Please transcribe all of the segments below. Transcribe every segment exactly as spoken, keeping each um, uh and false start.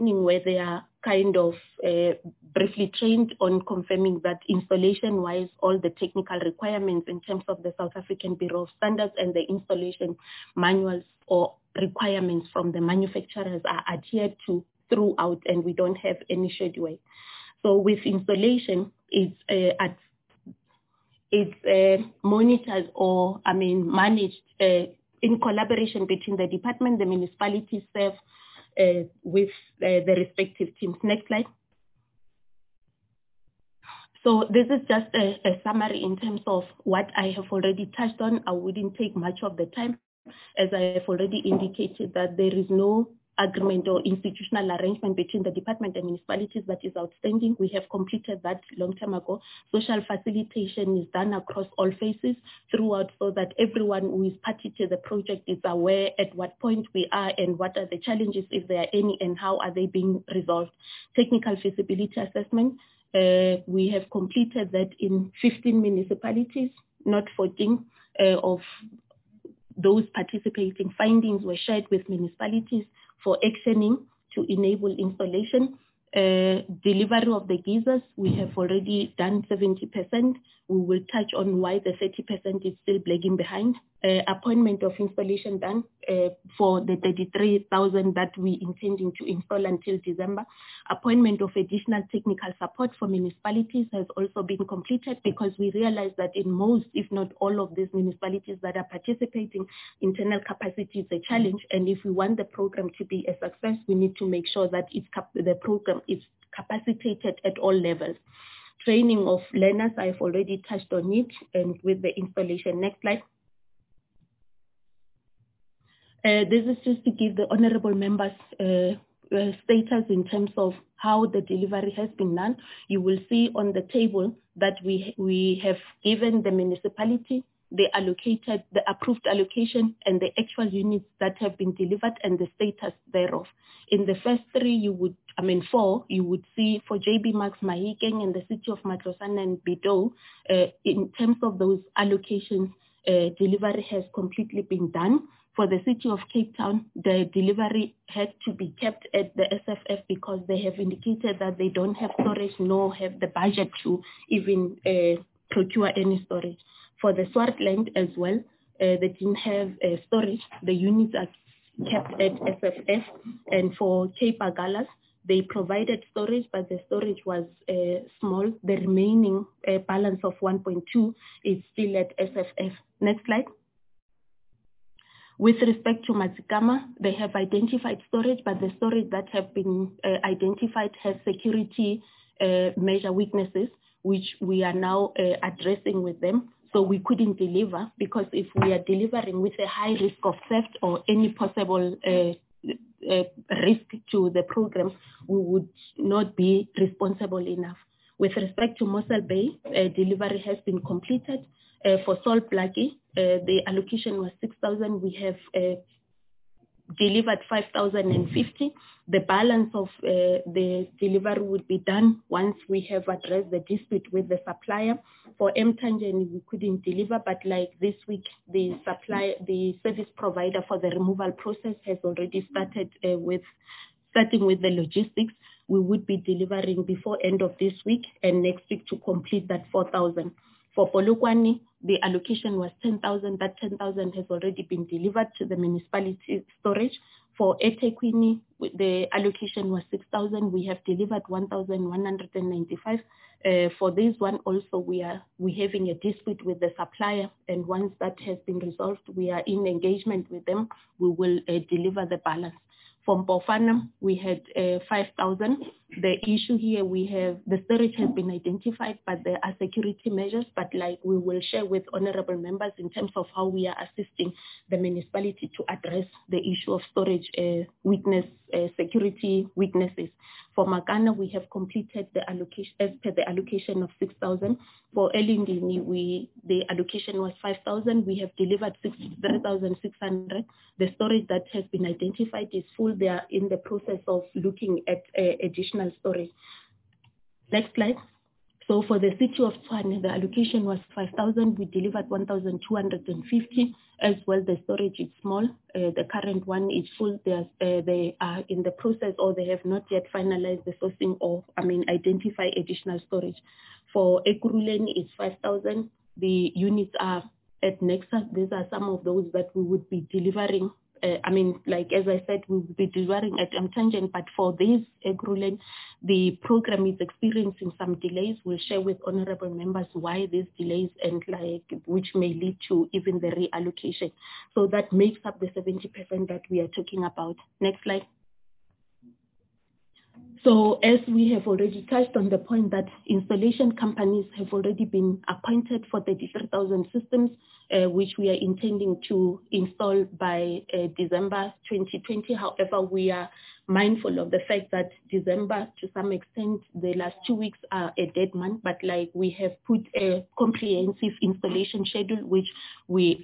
where they are kind of uh, briefly trained on confirming that installation-wise, all the technical requirements in terms of the South African Bureau of Standards and the installation manuals or requirements from the manufacturers are adhered to throughout, and we don't have any schedule. So with installation, it's uh, at, it's uh, monitored or, I mean, managed uh, in collaboration between the department, the municipalities serve uh, with uh, the respective teams. Next slide. So this is just a, a summary in terms of what I have already touched on. I wouldn't take much of the time, as I have already indicated that there is no agreement or institutional arrangement between the department and municipalities that is outstanding. We have completed that long time ago. Social facilitation is done across all phases throughout so that everyone who is party to the project is aware at what point we are and what are the challenges, if there are any, and how are they being resolved. Technical feasibility assessment, uh, we have completed that in fifteen municipalities, not fourteen uh, of those participating. Findings were shared with municipalities for actioning to enable installation. Uh, delivery of the geysers, we have already done seventy percent. We will touch on why the thirty percent is still lagging behind. Uh, appointment of installation done uh, for the thirty-three thousand that we intending to install until December. Appointment of additional technical support for municipalities has also been completed because we realize that in most, if not all of these municipalities that are participating, internal capacity is a challenge. And if we want the program to be a success, we need to make sure that it's cap- the program is capacitated at all levels. Training of learners, I've already touched on it, and with the installation. Next slide. Uh, this is just to give the honorable members uh, uh, status in terms of how the delivery has been done. You will see on the table that we we have given the municipality the allocated, the approved allocation and the actual units that have been delivered and the status thereof. In the first three, you would, I mean four, you would see for J B Max, Mahikeng and the city of Matlosana and Bido, uh, in terms of those allocations, uh, delivery has completely been done. For the city of Cape Town, the delivery had to be kept at the S F F because they have indicated that they don't have storage nor have the budget to even uh, procure any storage. For the Swartland as well, uh, they didn't have uh, storage. The units are kept at S F F. And for Cape Agalas, they provided storage, but the storage was uh, small. The remaining uh, balance of one point two is still at S F F. Next slide. With respect to Mazikama, they have identified storage, but the storage that have been uh, identified has security uh, measure weaknesses, which we are now uh, addressing with them. So we couldn't deliver because if we are delivering with a high risk of theft or any possible uh, uh, risk to the program, we would not be responsible enough. With respect to Mossel Bay, uh, delivery has been completed. Uh, for Sol Plaatje, uh, the allocation was six thousand. We have uh, delivered five thousand fifty. The balance of uh, the delivery would be done once we have addressed the dispute with the supplier. For Mtanjeni, we couldn't deliver, but like this week, the supply, the service provider for the removal process has already started uh, with, starting with the logistics. We would be delivering before end of this week and next week to complete that four thousand. For Polokwane, the allocation was ten thousand. That ten thousand has already been delivered to the municipality storage. For eThekwini, the allocation was six thousand. We have delivered one thousand one hundred ninety-five. Uh, for this one also, we are we having a dispute with the supplier, and once that has been resolved, we are in engagement with them. We will uh, deliver the balance. From Bofana, we had uh, five thousand. The issue here, we have, the storage has been identified, but there are security measures, but like we will share with honorable members in terms of how we are assisting the municipality to address the issue of storage uh, weakness, uh, security weaknesses. For Makana, we have completed the allocation, as per the allocation of six thousand. For Elindini, we, the allocation was five thousand. We have delivered three thousand six hundred. The storage that has been identified is full. They are in the process of looking at uh, additional storage. Next slide. So for the city of Tshwane, the allocation was five thousand. We delivered one thousand two hundred fifty. As well, the storage is small. Uh, the current one is full. They are, uh, they are in the process, or they have not yet finalized the sourcing or, I mean, identify additional storage. For Ekurhuleni, it's five thousand. The units are at Nexus. These are some of those that we would be delivering. Uh, I mean, like, as I said, we will be delivering at Mthanjeni, but for this Ekurhuleni, the program is experiencing some delays. We'll share with honorable members why these delays and like which may lead to even the reallocation. So that makes up the seventy percent that we are talking about. Next slide. So as we have already touched on the point that installation companies have already been appointed for thirty-three thousand systems, uh, which we are intending to install by uh, December twenty twenty. However, we are mindful of the fact that December, to some extent, the last two weeks are a dead month, but like we have put a comprehensive installation schedule, which we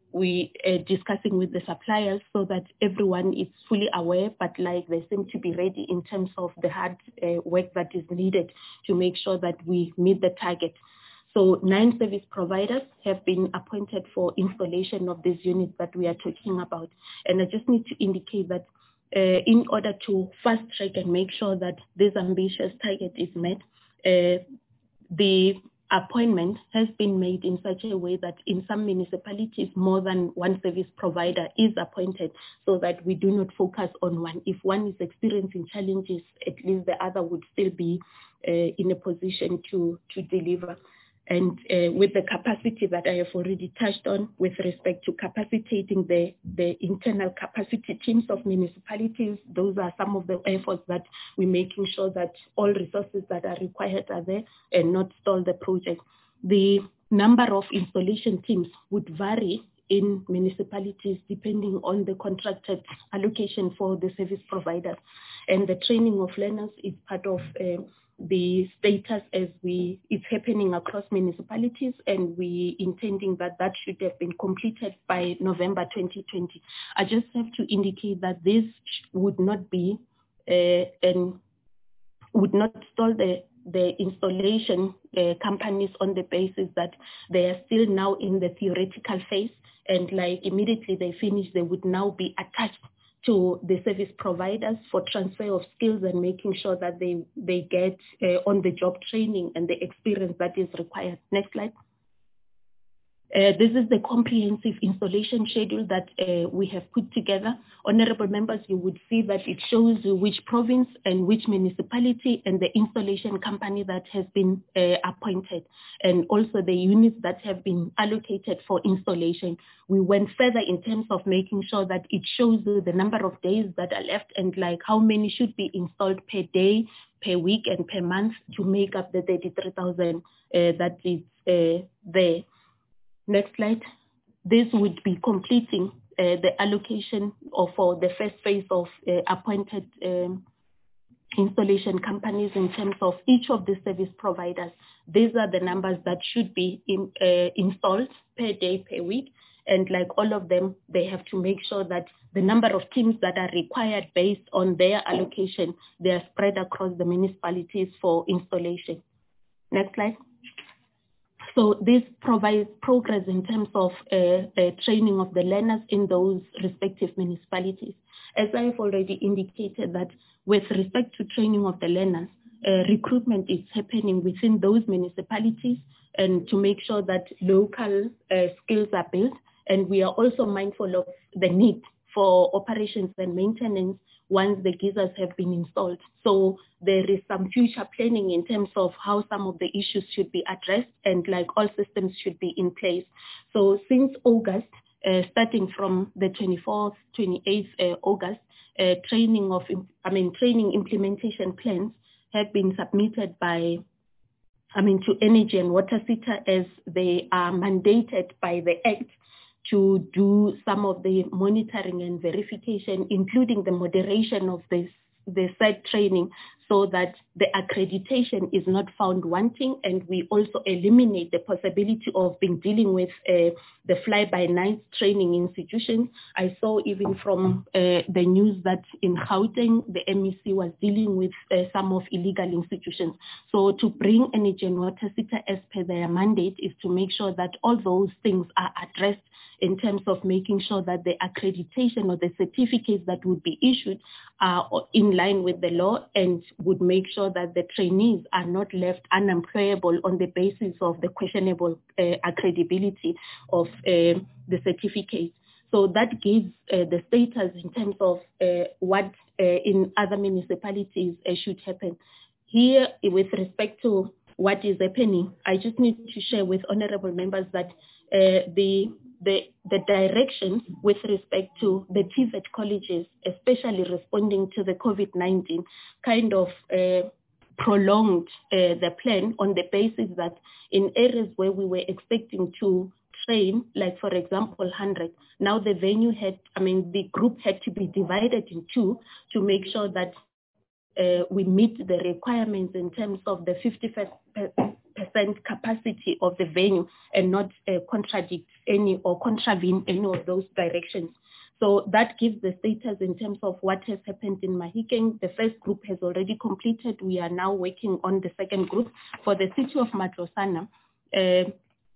we are discussing with the suppliers so that everyone is fully aware, but like they seem to be ready in terms of the hard uh, work that is needed to make sure that we meet the target. So nine service providers have been appointed for installation of these units that we are talking about. And I just need to indicate that uh, in order to fast track and make sure that this ambitious target is met, uh, the appointment has been made in such a way that in some municipalities more than one service provider is appointed so that we do not focus on one. If one is experiencing challenges, at least the other would still be uh, in a position to, to deliver. And uh, with the capacity that I have already touched on with respect to capacitating the, the internal capacity teams of municipalities, those are some of the efforts that we're making sure that all resources that are required are there and not stall the project. The number of installation teams would vary in municipalities depending on the contracted allocation for the service providers. And the training of learners is part of uh, the status as we it's happening across municipalities, and we intending that that should have been completed by November twenty twenty. I just have to indicate that this would not be uh, and would not stall the the installation uh, companies on the basis that they are still now in the theoretical phase, and like immediately they finish, they would now be attached to the service providers for transfer of skills and making sure that they, they get uh, on-the-job training and the experience that is required. Next slide. Uh, this is the comprehensive installation schedule that uh, we have put together. Honorable members, you would see that it shows which province and which municipality and the installation company that has been uh, appointed, and also the units that have been allocated for installation. We went further in terms of making sure that it shows the number of days that are left and like how many should be installed per day, per week, and per month to make up the thirty-three thousand uh, that is uh, there. Next slide. This would be completing uh, the allocation of for the first phase of uh, appointed um, installation companies in terms of each of the service providers. These are the numbers that should be in, uh, installed per day, per week. And like all of them, they have to make sure that the number of teams that are required based on their allocation, they are spread across the municipalities for installation. Next slide. So this provides progress in terms of uh, uh, training of the learners in those respective municipalities. As I've already indicated that with respect to training of the learners, uh, recruitment is happening within those municipalities and to make sure that local uh, skills are built. And we are also mindful of the need for operations and maintenance once the geysers have been installed. So there is some future planning in terms of how some of the issues should be addressed and like all systems should be in place. So since August, uh, starting from the twenty-fourth, twenty-eighth uh, August, uh, training of, I mean, training implementation plans have been submitted by, I mean, to Energy and Water SETA as they are mandated by the Act to do some of the monitoring and verification, including the moderation of this, the said training, so that the accreditation is not found wanting, and we also eliminate the possibility of being dealing with uh, the fly-by-night training institutions. I saw even from uh, the news that in Gauteng, the M E C was dealing with uh, some of illegal institutions. So to bring Energy and Water SETA as per their mandate is to make sure that all those things are addressed in terms of making sure that the accreditation or the certificates that would be issued are in line with the law and would make sure that the trainees are not left unemployable on the basis of the questionable uh, accreditability of uh, the certificates. So that gives uh, the status in terms of uh, what uh, in other municipalities uh, should happen. Here, with respect to what is happening, I just need to share with honorable members that uh, the The, the directions with respect to the T V E T colleges, especially responding to the COVID nineteen, kind of uh, prolonged uh, the plan on the basis that in areas where we were expecting to train, like for example, one hundred, now the venue had, I mean, the group had to be divided in two to make sure that uh, we meet the requirements in terms of the fifty percent capacity of the venue and not uh, contradict any or contravene any of those directions. So that gives the status in terms of what has happened in Mahikeng. The first group has already completed. We are now working on the second group. For the city of Matlosana, uh,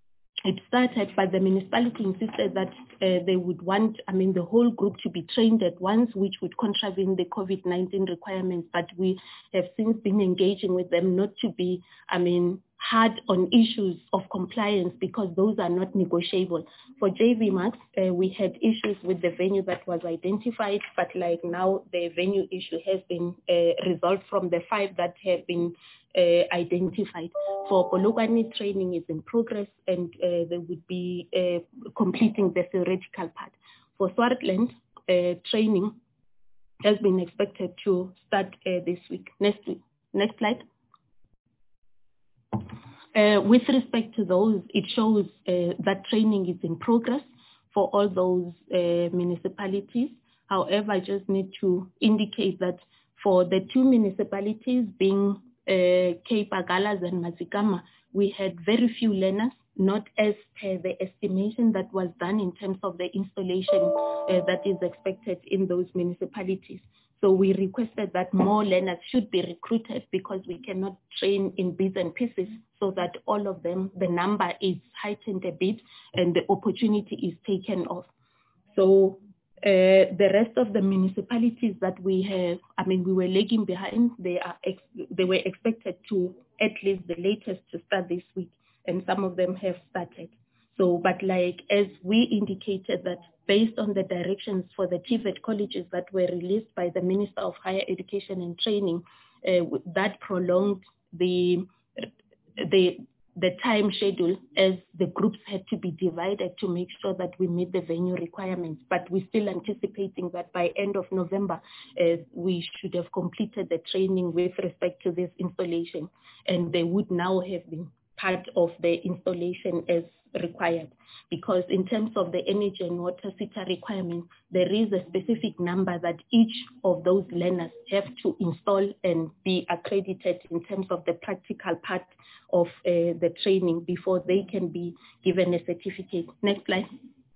it started, but the municipality insisted that uh, they would want, I mean, the whole group to be trained at once, which would contravene the COVID nineteen requirements. But we have since been engaging with them not to be, I mean, hard on issues of compliance because those are not negotiable. For J V Max, uh, we had issues with the venue that was identified, but like now the venue issue has been uh, resolved from the five that have been uh, identified. For Polokwane, training is in progress and uh, they would be uh, completing the theoretical part. For Swartland, uh, training has been expected to start uh, this week. Next week. Next slide. Uh, with respect to those, it shows uh, that training is in progress for all those uh, municipalities. However, I just need to indicate that for the two municipalities being uh, Cape Agalas and Mazikama, we had very few learners, not as per the estimation that was done in terms of the installation uh, that is expected in those municipalities. So we requested that more learners should be recruited because we cannot train in bits and pieces so that all of them, the number is heightened a bit and the opportunity is taken off. So uh, the rest of the municipalities that we have, I mean, we were lagging behind. They are ex they were expected to at least the latest to start this week, and some of them have started. So, but like as we indicated that based on the directions for the T V E T colleges that were released by the Minister of Higher Education and Training, uh, that prolonged the the the time schedule as the groups had to be divided to make sure that we meet the venue requirements. But we're still anticipating that by end of November, uh, we should have completed the training with respect to this installation, and they would now have been part of the installation as required. Because in terms of the Energy and Water SETA requirement, there is a specific number that each of those learners have to install and be accredited in terms of the practical part of uh, the training before they can be given a certificate. Next slide.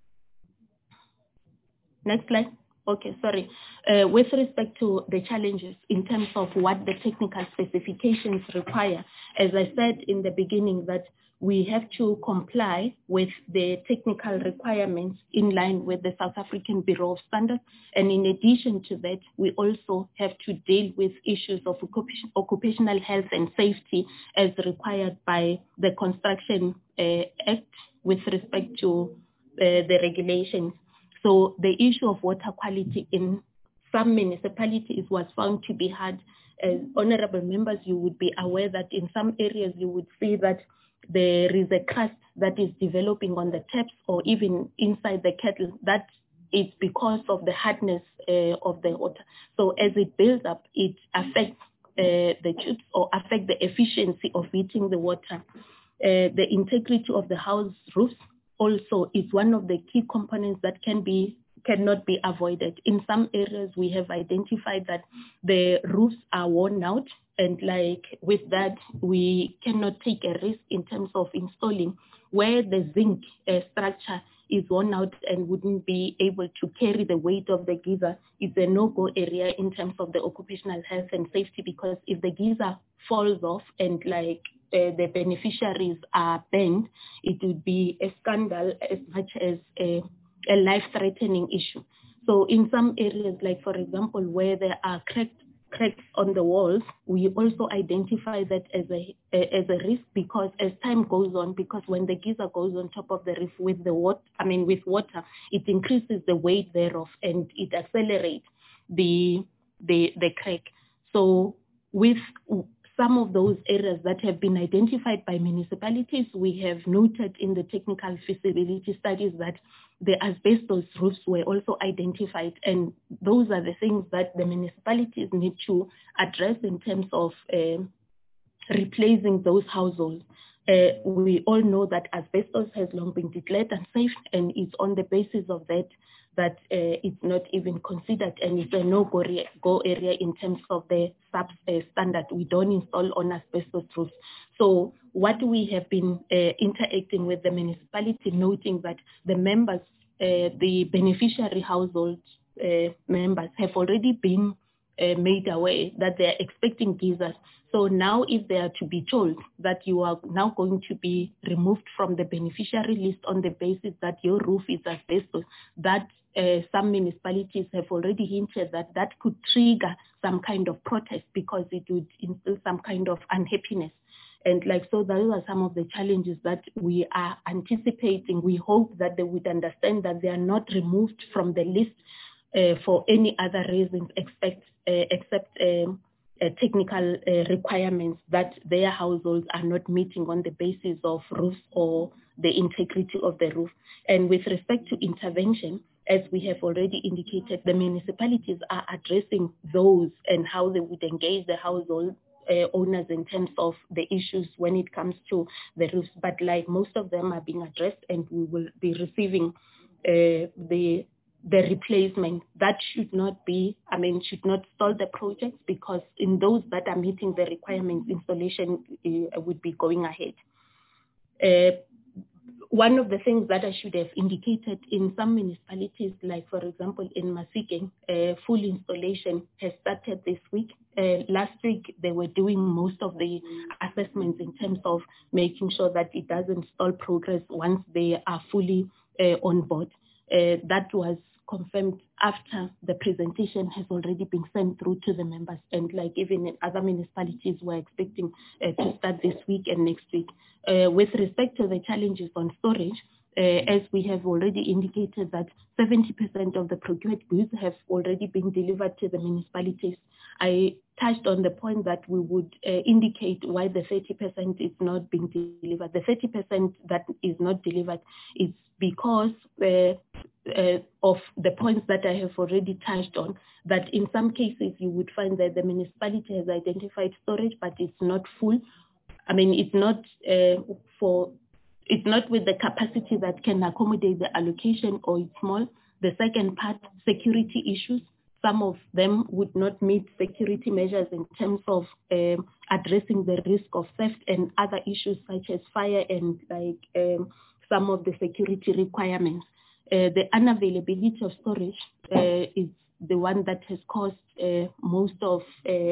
Next slide. Okay, sorry. Uh, with respect to the challenges in terms of what the technical specifications require, as I said in the beginning that we have to comply with the technical requirements in line with the South African Bureau of Standards. And in addition to that, we also have to deal with issues of occupational health and safety as required by the Construction uh, Act with respect to uh, the regulations. So the issue of water quality in some municipalities was found to be hard. As honorable members, you would be aware that in some areas you would see that there is a crust that is developing on the taps or even inside the kettle. That is because of the hardness uh, of the water. So as it builds up, it affects uh, the tubes or affects the efficiency of heating the water. Uh, the integrity of the house roofs also is one of the key components that can be cannot be avoided. In some areas, we have identified that the roofs are worn out, and like with that, we cannot take a risk in terms of installing where the zinc uh, structure is worn out and wouldn't be able to carry the weight of the geyser. It's a no-go area in terms of the occupational health and safety, because if the geyser falls off and like uh, the beneficiaries are burned, it would be a scandal as much as a, a life-threatening issue. So in some areas, like for example, where there are cracked cracks on the walls, we also identify that as a as a risk, because as time goes on, because when the geyser goes on top of the roof with the water, I mean with water, it increases the weight thereof and it accelerates the the the crack. So with some of those areas that have been identified by municipalities, we have noted in the technical feasibility studies that the asbestos roofs were also identified, and those are the things that the municipalities need to address in terms of uh, replacing those households. Uh, we all know that asbestos has long been declared unsafe, and it's on the basis of that that uh, it's not even considered, and it's a no-go go area in terms of the sub uh, standard. We don't install on asbestos roofs. So what we have been uh, interacting with the municipality, noting that the members, uh, the beneficiary household uh, members have already been Uh, made aware that they are expecting geysers. So now if they are to be told that you are now going to be removed from the beneficiary list on the basis that your roof is asbestos, that uh, some municipalities have already hinted that that could trigger some kind of protest, because it would instill some kind of unhappiness. And like, so those are some of the challenges that we are anticipating. We hope that they would understand that they are not removed from the list Uh, for any other reasons except, uh, except um, uh, technical uh, requirements that their households are not meeting on the basis of roofs or the integrity of the roof. And with respect to intervention, as we have already indicated, the municipalities are addressing those and how they would engage the household uh, owners in terms of the issues when it comes to the roofs. But like most of them are being addressed, and we will be receiving uh, the the replacement. That should not be, I mean, should not stall the projects, because in those that are meeting the requirements, installation uh, would be going ahead. Uh, one of the things that I should have indicated, in some municipalities, like for example in Masikeng, uh, full installation has started this week. Uh, last week they were doing most of the assessments in terms of making sure that it doesn't stall progress once they are fully uh, on board. Uh, that was confirmed after the presentation has already been sent through to the members, and like even in other municipalities we're expecting uh, to start this week and next week. Uh, with respect to the challenges on storage, uh, as we have already indicated that seventy percent of the procured goods have already been delivered to the municipalities. I touched on the point that we would uh, indicate why the thirty percent is not being delivered. The thirty percent that is not delivered is because uh, uh, of the points that I have already touched on, that in some cases you would find that the municipality has identified storage, but it's not full. I mean, it's not uh, for, it's not with the capacity that can accommodate the allocation, or it's small. The second part, security issues. Some of them would not meet security measures in terms of um, addressing the risk of theft and other issues such as fire and like um, some of the security requirements. Uh, the unavailability of storage uh, is the one that has caused uh, most of, uh,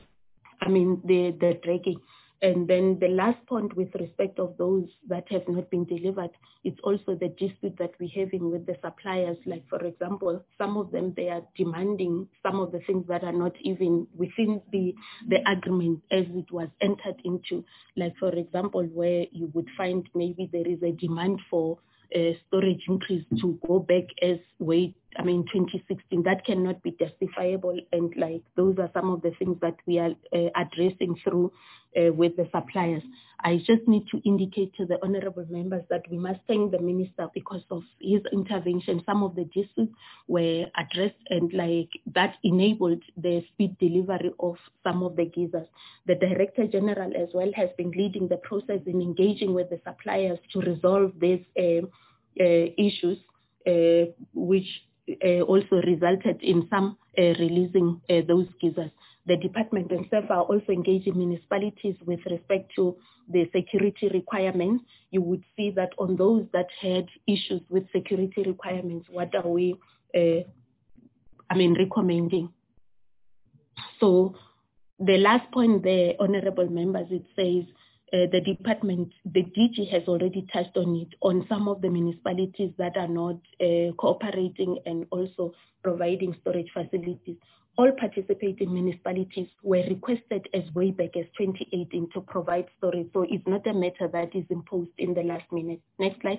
I mean, the, the dragging. And then the last point with respect of those that have not been delivered, it's also the dispute that we're having with the suppliers. Like, for example, some of them, they are demanding some of the things that are not even within the, the agreement as it was entered into. Like, for example, where you would find maybe there is a demand for Uh, storage increase to go back as way, I mean, twenty sixteen, that cannot be justifiable. And like, those are some of the things that we are uh, addressing through uh, with the suppliers. I just need to indicate to the honorable members that we must thank the minister because of his intervention. Some of the disputes were addressed, and like that enabled the speed delivery of some of the geysers. The Director General as well has been leading the process in engaging with the suppliers to resolve these uh, uh, issues, uh, which uh, also resulted in some uh, releasing uh, those geysers. The department themselves are also engaging municipalities with respect to the security requirements. You would see that on those that had issues with security requirements, what are we, uh, I mean, recommending? So the last point there, honorable members, it says uh, the department, the D G has already touched on it, on some of the municipalities that are not uh, cooperating and also providing storage facilities. All participating municipalities were requested as way back as twenty eighteen to provide storage. So it's not a matter that is imposed in the last minute. Next slide.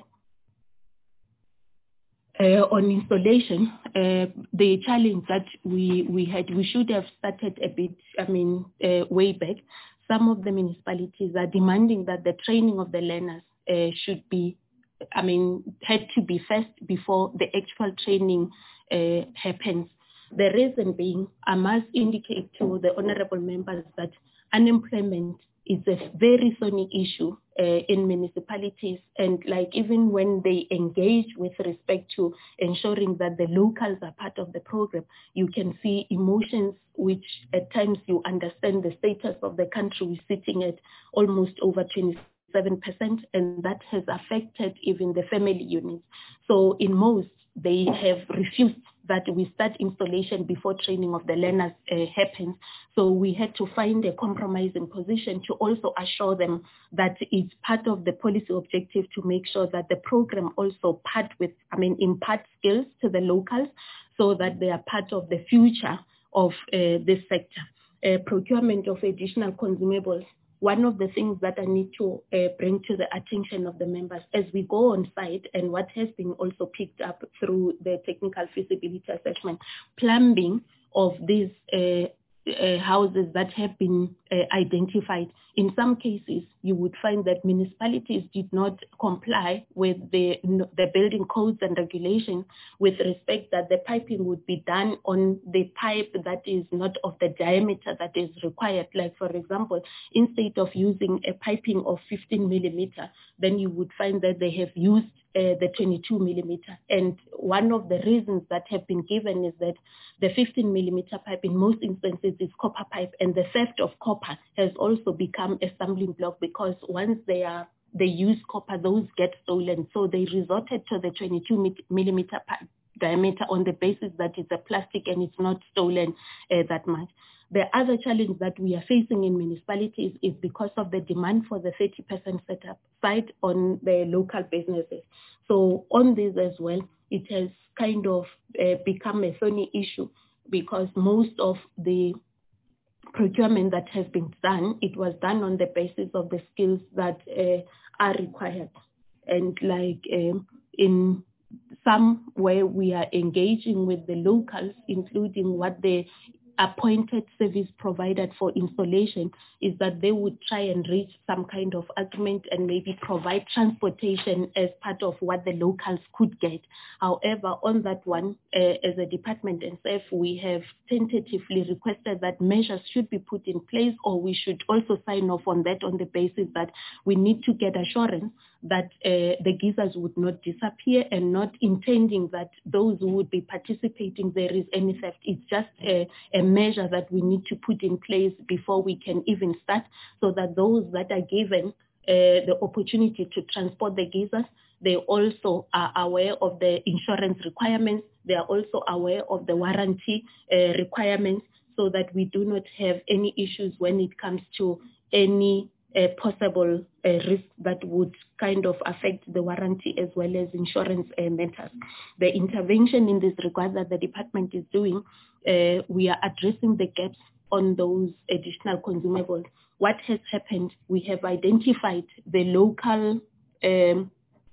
Uh, on installation, uh, the challenge that we, we had, we should have started a bit, I mean, uh, way back. Some of the municipalities are demanding that the training of the learners uh, should be, I mean, had to be first before the actual training uh, happens. The reason being, I must indicate to the honorable members that unemployment is a very thorny issue uh, in municipalities, and like even when they engage with respect to ensuring that the locals are part of the program, you can see emotions which at times you understand the status of the country is sitting at almost over twenty-seven percent, and that has affected even the family units. So in most, they have refused that we start installation before training of the learners uh, happens. So we had to find a compromising position to also assure them that it's part of the policy objective to make sure that the program also part with, I mean, impart skills to the locals so that they are part of the future of uh, this sector. Uh, procurement of additional consumables. One of the things that I need to uh, bring to the attention of the members as we go on site, and what has been also picked up through the technical feasibility assessment, plumbing of these uh, uh, houses that have been uh, identified. In some cases, you would find that municipalities did not comply with the, the building codes and regulations with respect that the piping would be done on the pipe that is not of the diameter that is required. Like, for example, instead of using a piping of fifteen millimeter, then you would find that they have used Uh, the twenty-two millimeter. And one of the reasons that have been given is that the fifteen millimeter pipe in most instances is copper pipe, and the theft of copper has also become a stumbling block because once they are they use copper, those get stolen. So they resorted to the twenty-two millimeter pipe diameter on the basis that it's a plastic and it's not stolen uh, that much. The other challenge that we are facing in municipalities is because of the demand for the thirty percent setup side on the local businesses. So on this as well, it has kind of uh, become a thorny issue because most of the procurement that has been done, it was done on the basis of the skills that uh, are required. And like um, in some where we are engaging with the locals, including what the appointed service provided for installation, is that they would try and reach some kind of agreement and maybe provide transportation as part of what the locals could get. However, on that one, uh, as a department and staff, we have tentatively requested that measures should be put in place, or we should also sign off on that on the basis that we need to get assurance that uh, the geysers would not disappear, and not intending that those who would be participating there is any theft. It's just a, a measure that we need to put in place before we can even start, so that those that are given uh, the opportunity to transport the geysers, they also are aware of the insurance requirements. They are also aware of the warranty uh, requirements, so that we do not have any issues when it comes to any uh, possible uh, risk that would kind of affect the warranty as well as insurance uh, matters. The intervention in this regard that the department is doing, uh, we are addressing the gaps on those additional consumables. What has happened, we have identified the local um,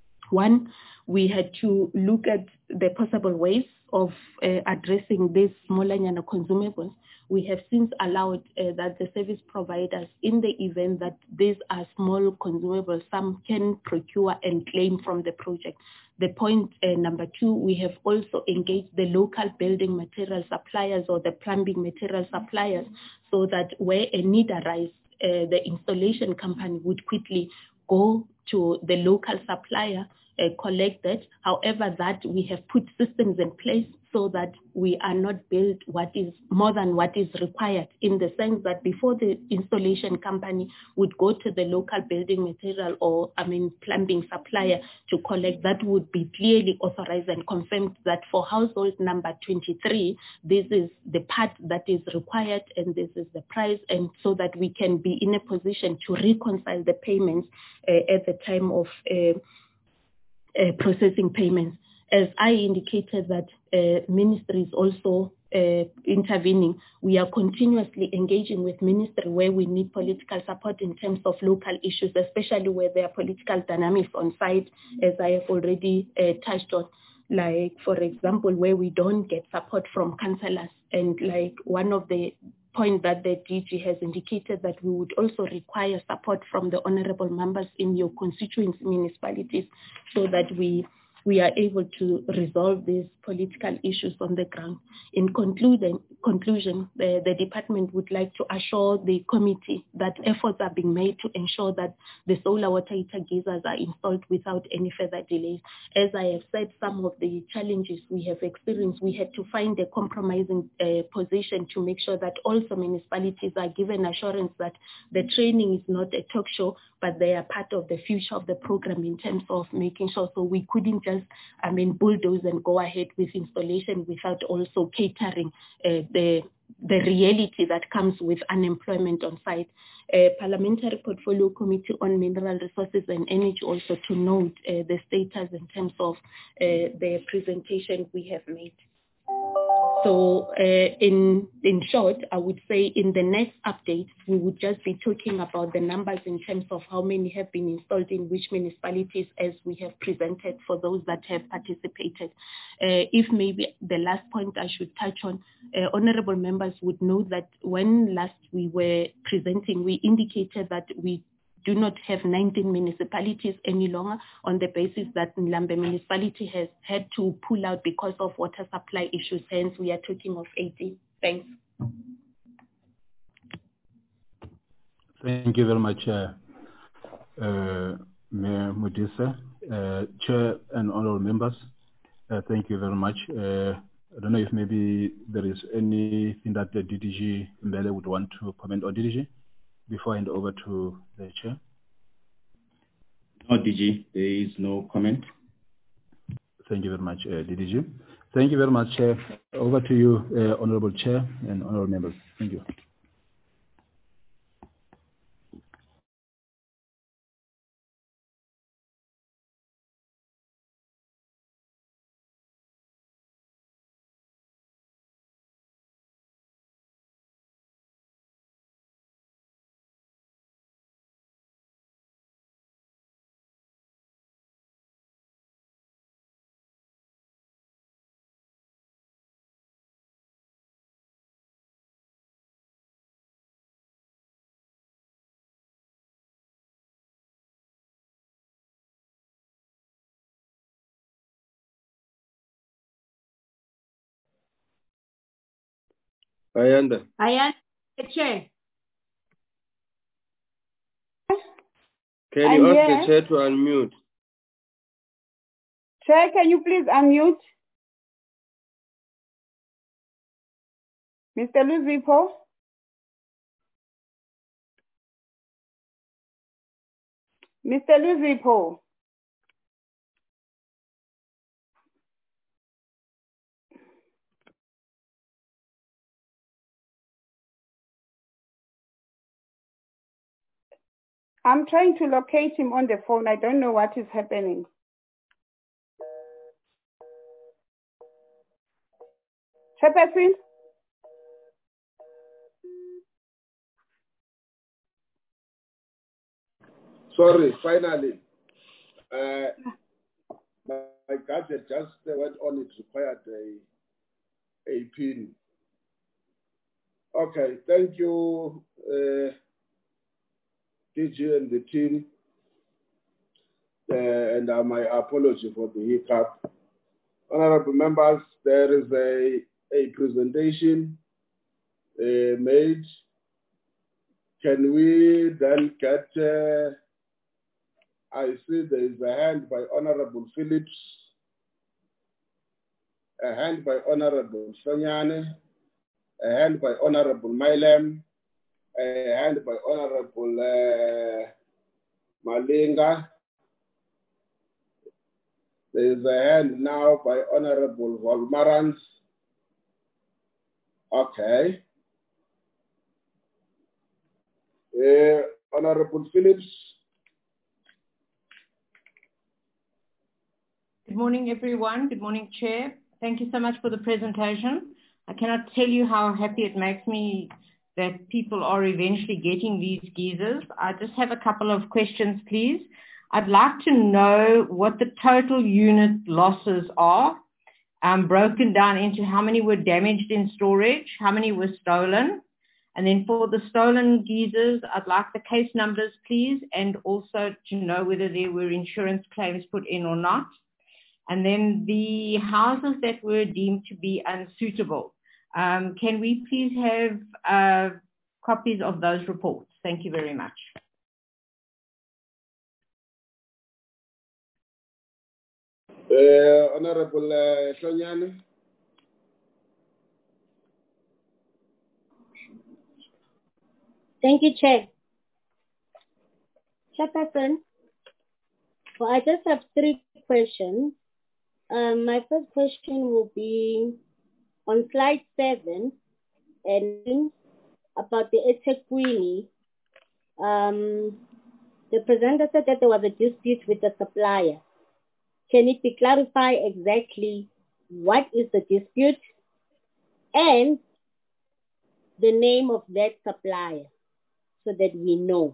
one. We had to look at the possible ways of uh, addressing these smaller consumables. We have since allowed uh, that the service providers, in the event that these are small consumables, some can procure and claim from the project. The point uh, number two, we have also engaged the local building material suppliers or the plumbing material suppliers, so that where a need arises, uh, the installation company would quickly go to the local supplier, uh, collect that. However, that we have put systems in place so that we are not billed what is more than what is required, in the sense that before the installation company would go to the local building material or, I mean, plumbing supplier to collect, that would be clearly authorized and confirmed that for household number twenty-three, this is the part that is required and this is the price, and so that we can be in a position to reconcile the payments uh, at the time of uh, uh, processing payments. As I indicated that uh, ministry is also uh, intervening, we are continuously engaging with ministry where we need political support in terms of local issues, especially where there are political dynamics on site, as I have already uh, touched on. Like, for example, where we don't get support from councillors, and like one of the point that the D G has indicated that we would also require support from the honorable members in your constituency municipalities, so that we we are able to resolve these political issues on the ground. In conclusion, conclusion the, the department would like to assure the committee that efforts are being made to ensure that the solar water heater geysers are installed without any further delays. As I have said, some of the challenges we have experienced, we had to find a compromising uh, position to make sure that also municipalities are given assurance that the training is not a talk show, but they are part of the future of the program in terms of making sure. So we couldn't just, I mean, bulldoze and go ahead with installation without also catering uh, the the reality that comes with unemployment on site. Uh, Parliamentary Portfolio Committee on Mineral Resources and Energy also to note uh, the status in terms of uh, the presentation we have made. So uh, in, in short, I would say in the next update, we would just be talking about the numbers in terms of how many have been installed in which municipalities, as we have presented for those that have participated. Uh, if maybe the last point I should touch on, uh, honorable members would know that when last we were presenting, we indicated that we do not have nineteen municipalities any longer, on the basis that Mlambe municipality has had to pull out because of water supply issues. Hence, we are talking of eighty. Thanks. Thank you very much, uh, uh, Mayor Modise, uh, Chair and honorable members. Uh, thank you very much. Uh, I don't know if maybe there is anything that the D D G Mbele would want to comment on. D D G, before I hand over to the Chair. No, D G, there is no comment. Thank you very much, uh, D D G. Thank you very much, Chair. Over to you, uh, Honorable Chair and honorable members. Thank you. Ayanda. Ayanda, Chair. Can I'm you ask here. the chair to unmute? Chair, can you please unmute? Mister Luzipo? Mister Luzipo? I'm trying to locate him on the phone. I don't know what is happening. Chairperson? Sorry, finally. Uh, my, my gadget just went on, it required a, a pin. Okay, thank you, uh, D G and the team. Uh, and uh, my apology for the hiccup. Honorable members, there is a, a presentation uh, made. Can we then get, uh, I see there is a hand by Honorable Phillips. a hand by Honorable Sonyane, a hand by Honorable Mailem, a hand by Honorable uh, Malinga. There is a hand now by Honorable Volmarans. Okay. Uh, Honorable Phillips. Good morning, everyone. Good morning, Chair. Thank you so much for the presentation. I cannot tell you how happy it makes me that people are eventually getting these geysers. I just have a couple of questions, please. I'd like to know what the total unit losses are, um, broken down into how many were damaged in storage, how many were stolen. And then for the stolen geysers, I'd like the case numbers, please, and also to know whether there were insurance claims put in or not. And then the houses that were deemed to be unsuitable. Um, can we please have uh, copies of those reports? Thank you very much. Uh, Honorable uh, Sonyane. Thank you, Chair. Chairperson, well, I just have three questions. Um, my first question will be on slide seven, and about the eThekwini. Um, the presenter said that there was a dispute with the supplier. Can it be clarified exactly what is the dispute and the name of that supplier so that we know?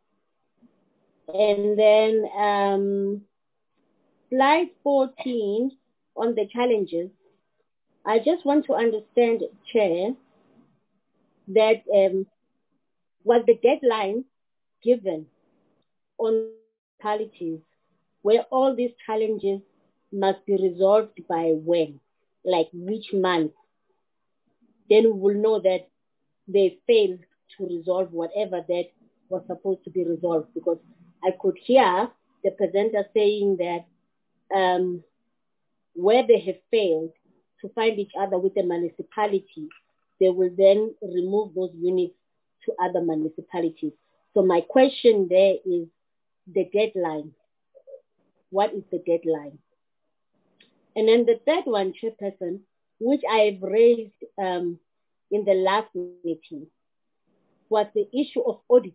And then um, slide fourteen on the challenges. I just want to understand, Chair, that um, was the deadline given on municipalities where all these challenges must be resolved by when, like which month? Then we will know that they failed to resolve whatever that was supposed to be resolved, because I could hear the presenter saying that um, where they have failed to find each other with the municipality, they will then remove those units to other municipalities. So my question there is the deadline. What is the deadline? And then the third one, Chairperson, which I have raised um, in the last meeting, was the issue of auditors.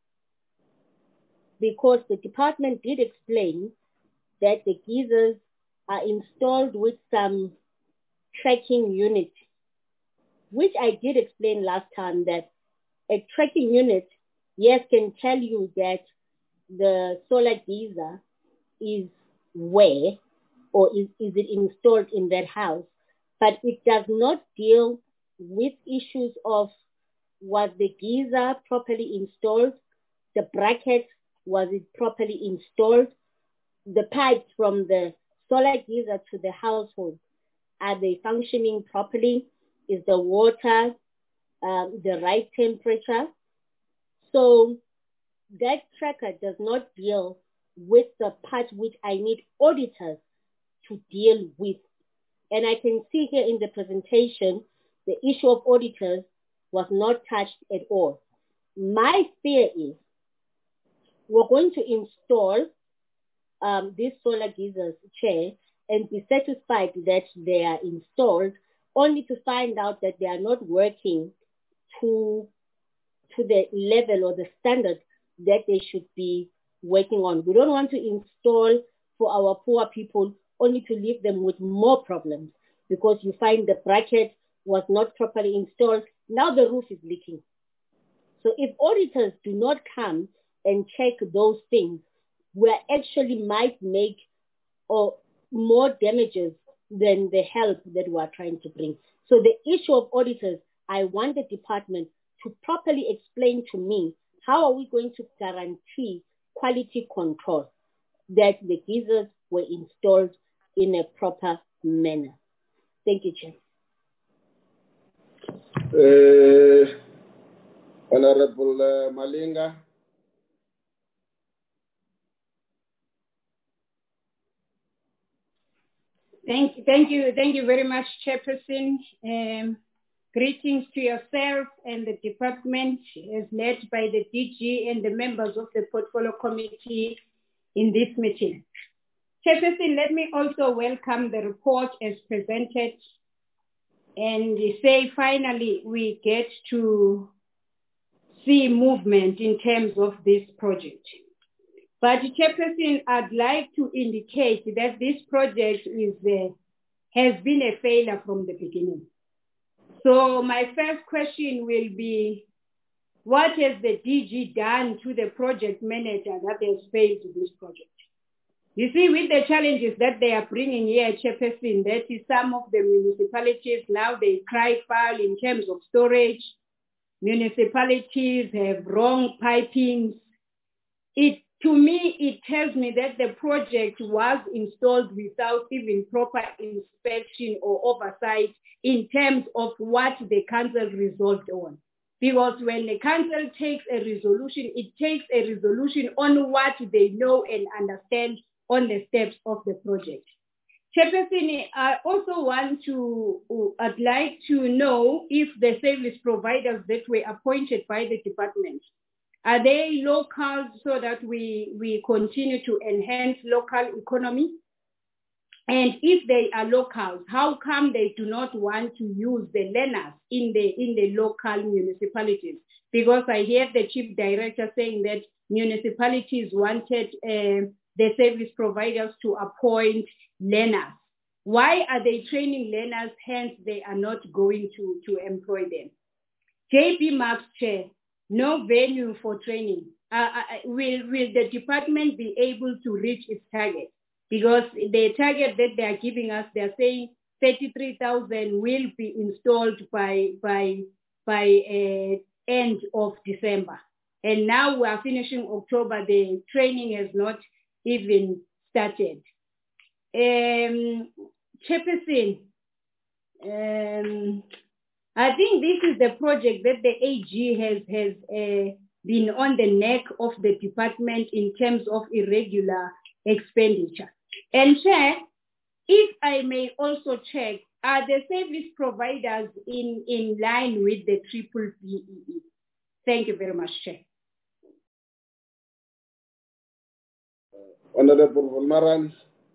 Because the department did explain that the geysers are installed with some tracking unit, which I did explain last time that a tracking unit, yes, can tell you that the solar geyser is where or is, is it installed in that house, but it does not deal with issues of was the geyser properly installed, the bracket, was it properly installed, the pipes from the solar geyser to the household, are they functioning properly? Is the water um, the right temperature? So that tracker does not deal with the part which I need auditors to deal with. And I can see here in the presentation, the issue of auditors was not touched at all. My fear is we're going to install um, these solar geysers, Chair, and be satisfied that they are installed, only to find out that they are not working to, to the level or the standard that they should be working on. We don't want to install for our poor people only to leave them with more problems, because you find the bracket was not properly installed. Now the roof is leaking. So if auditors do not come and check those things, we actually might make or more damages than the help that we are trying to bring. So the issue of auditors, I want the department to properly explain to me, how are we going to guarantee quality control, that the geysers were installed in a proper manner? Thank you, Chair. Uh, Honorable uh, Malinga. Thank you, thank you, thank you very much, Chairperson. Um, greetings to yourself and the department as led by the D G and the members of the Portfolio Committee in this meeting. Chairperson, let me also welcome the report as presented and say finally we get to see movement in terms of this project. But Chairperson, I'd like to indicate that this project is uh, has been a failure from the beginning. So my first question will be, what has the D G done to the project manager that has failed this project? You see, with the challenges that they are bringing here, Chairperson, that is some of the municipalities now they cry foul in terms of storage. Municipalities have wrong pipings. It To me, it tells me that the project was installed without even proper inspection or oversight in terms of what the council resolved on. Because when the council takes a resolution, it takes a resolution on what they know and understand on the steps of the project. Chairperson, I also want to, I'd like to know if the service providers that were appointed by the department, are they local so that we, we continue to enhance local economy? And if they are locals, how come they do not want to use the learners in the, in the local municipalities? Because I hear the chief director saying that municipalities wanted uh, the service providers to appoint learners. Why are they training learners, hence they are not going to, to employ them? J B Marks Chair, no venue for training. Uh, will, will the department be able to reach its target? Because the target that they are giving us, they're saying thirty-three thousand will be installed by, by, by uh, end of December. And now we are finishing October, the training has not even started. Um, Chairperson, um, I think this is the project that the A G has, has uh, been on the neck of the department in terms of irregular expenditure. And Chair, if I may also check, are the service providers in, in line with the triple B E E? Thank you very much, Chair. Honorable Volmaran.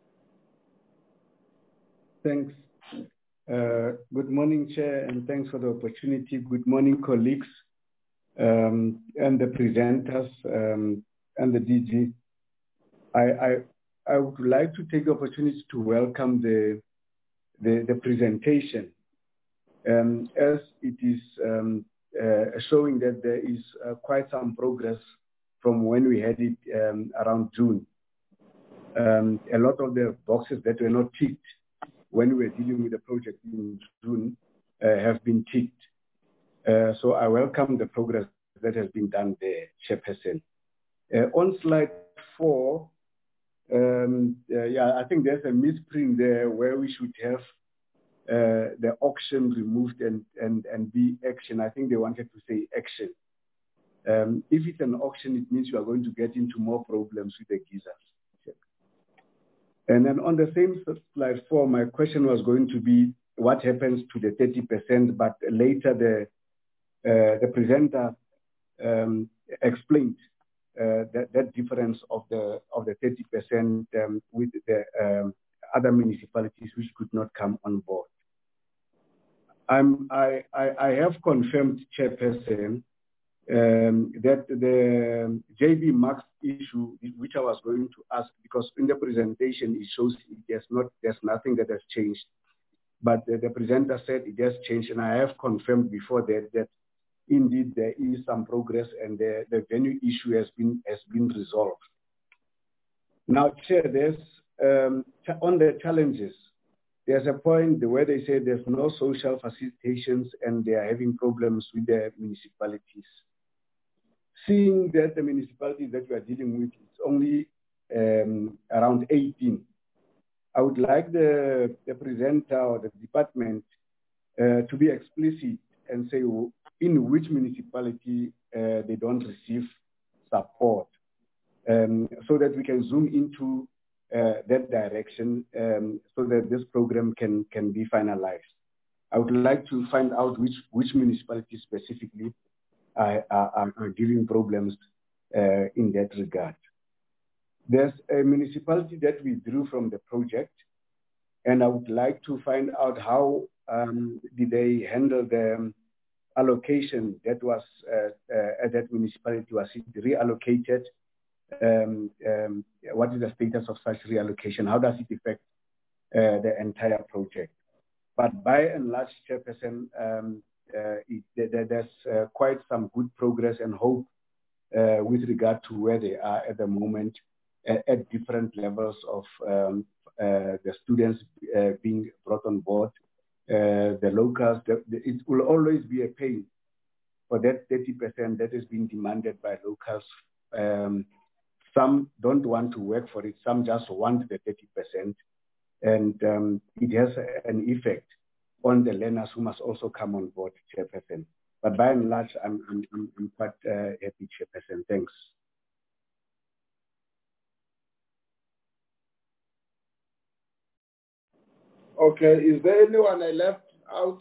Thanks. Uh, good morning, Chair, and thanks for the opportunity. Good morning, colleagues, um, and the presenters, um, and the D G. I, I, I would like to take the opportunity to welcome the, the, the presentation, um, as it is um, uh, showing that there is uh, quite some progress from when we had it um, around June. Um, a lot of the boxes that were not ticked when we were dealing with the project in June uh, have been ticked. Uh, so I welcome the progress that has been done there, Chairperson. Uh, on slide four, um, uh, yeah, I think there's a misprint there where we should have uh, the auction removed and, and, and be action. I think they wanted to say action. Um, if it's an auction, it means you are going to get into more problems with the geysers. And then on the same slide four, my question was going to be what happens to the thirty percent, but later the, uh, the presenter um, explained uh, that, that difference of the, of the thirty percent um, with the um, other municipalities which could not come on board. I'm, I, I, I have confirmed, Chairperson, Um, that the J B Marks issue, which I was going to ask, because in the presentation it shows it there's not, there's nothing that has changed, but the, the presenter said it has changed, and I have confirmed before that that indeed there is some progress and the, the venue issue has been has been resolved. Now, Chair, there's um, on the challenges. There's a point where they say there's no social facilitations and they are having problems with the municipalities. Seeing that the municipalities that we are dealing with is only um, around eighteen, I would like the, the presenter or the department uh, to be explicit and say in which municipality uh, they don't receive support, um, so that we can zoom into uh, that direction um, so that this program can, can be finalized. I would like to find out which, which municipalities specifically are, are, are giving problems uh, in that regard. There's a municipality that withdrew from the project, and I would like to find out how um, did they handle the allocation that was uh, uh, at that municipality. Was it reallocated? Um, um, what is the status of such reallocation? How does it affect uh, the entire project? But by and large, Chairperson, um, uh, it, there, there's uh, quite some good progress and hope uh, with regard to where they are at the moment at, at different levels of um, uh, the students uh, being brought on board, uh, the locals. The, the, it will always be a pain for that thirty percent that is being demanded by locals. Um, some don't want to work for it. Some just want the thirty percent. And um, it has an effect on the learners who must also come on board, Chairperson. But by and large, I'm, I'm, I'm quite uh, happy, Chairperson. Thanks. Okay, is there anyone I left out?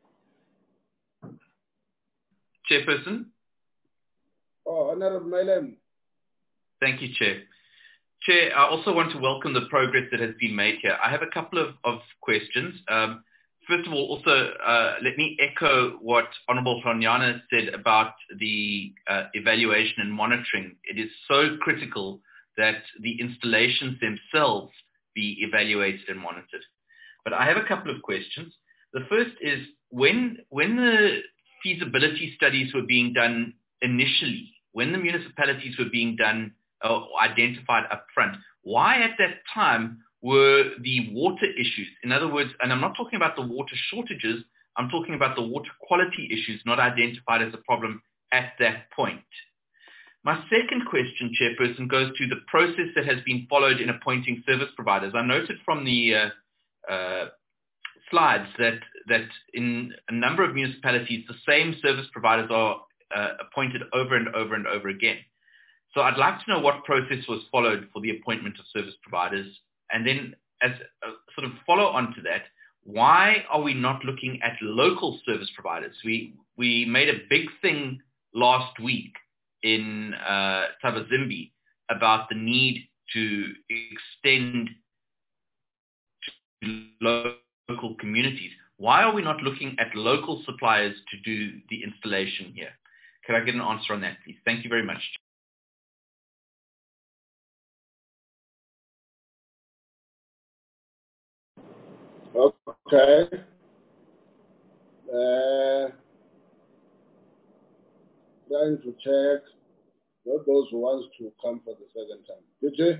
Chairperson? Oh, Honorable Mailem. Thank you, Chair. Chair, I also want to welcome the progress that has been made here. I have a couple of, of questions. Um, first of all, also, uh, let me echo what Honorable Hlonyana said about the uh, evaluation and monitoring. It is so critical that the installations themselves be evaluated and monitored. But I have a couple of questions. The first is, when, when the feasibility studies were being done initially, when the municipalities were being done or identified up front, why at that time were the water issues, in other words, and I'm not talking about the water shortages, I'm talking about the water quality issues not identified as a problem at that point? My second question, Chairperson, goes to the process that has been followed in appointing service providers. I noted from the uh, uh, slides that, that in a number of municipalities, the same service providers are uh, appointed over and over and over again. So I'd like to know what process was followed for the appointment of service providers. And then as a sort of follow on to that, why are we not looking at local service providers? We, we made a big thing last week in uh, Thabazimbi about the need to extend to local communities. Why are we not looking at local suppliers to do the installation here? Could I get an answer on that, please? Thank you very much. Okay. Uh, trying to check not those who want to come for the second time. D J?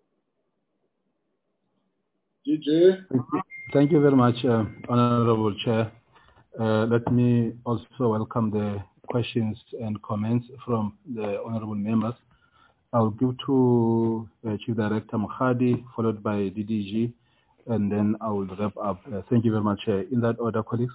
D J? Thank you very much, uh, Honorable Chair. Uh, let me also welcome the questions and comments from the honorable members. I'll give to uh, Chief Director Mokhadi, followed by D D G, and then I will wrap up. Uh, thank you very much. Uh, in that order, colleagues.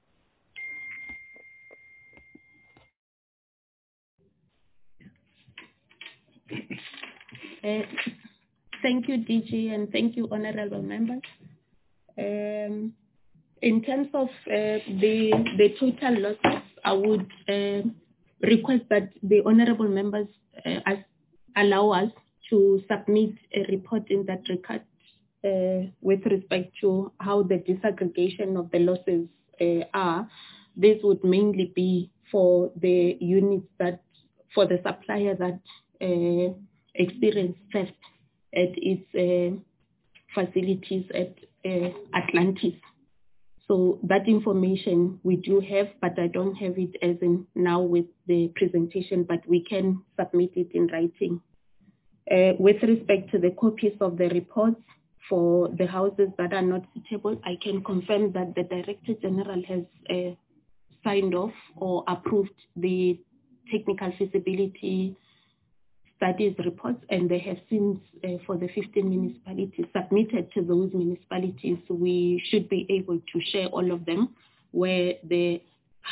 Uh, thank you, D G, and thank you, honorable members. Um, in terms of uh, the, the total losses, I would uh, request that the honorable members uh, as, allow us to submit a report in that regard uh, with respect to how the disaggregation of the losses uh, are. This would mainly be for the units that, for the supplier that uh, experienced theft at its uh, facilities at uh, Atlantis. So that information we do have, but I don't have it as in now with the presentation, but we can submit it in writing. Uh, with respect to the copies of the reports for the houses that are not suitable, I can confirm that the Director General has uh, signed off or approved the technical feasibility studies reports, and they have since, uh, for the fifteen municipalities, submitted to those municipalities. We should be able to share all of them, where the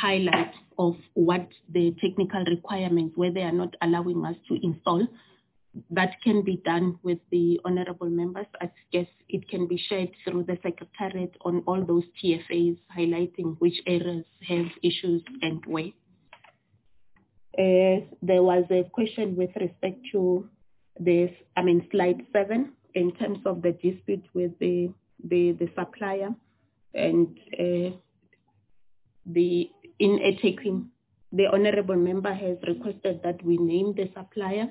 highlight of what the technical requirements, where they are not allowing us to install, that can be done with the honorable members. I guess it can be shared through the Secretariat on all those T F As, highlighting which areas have issues and where. Uh, there was a question with respect to this, I mean, slide seven, in terms of the dispute with the, the, the supplier and uh, the in a taking. The honorable member has requested that we name the supplier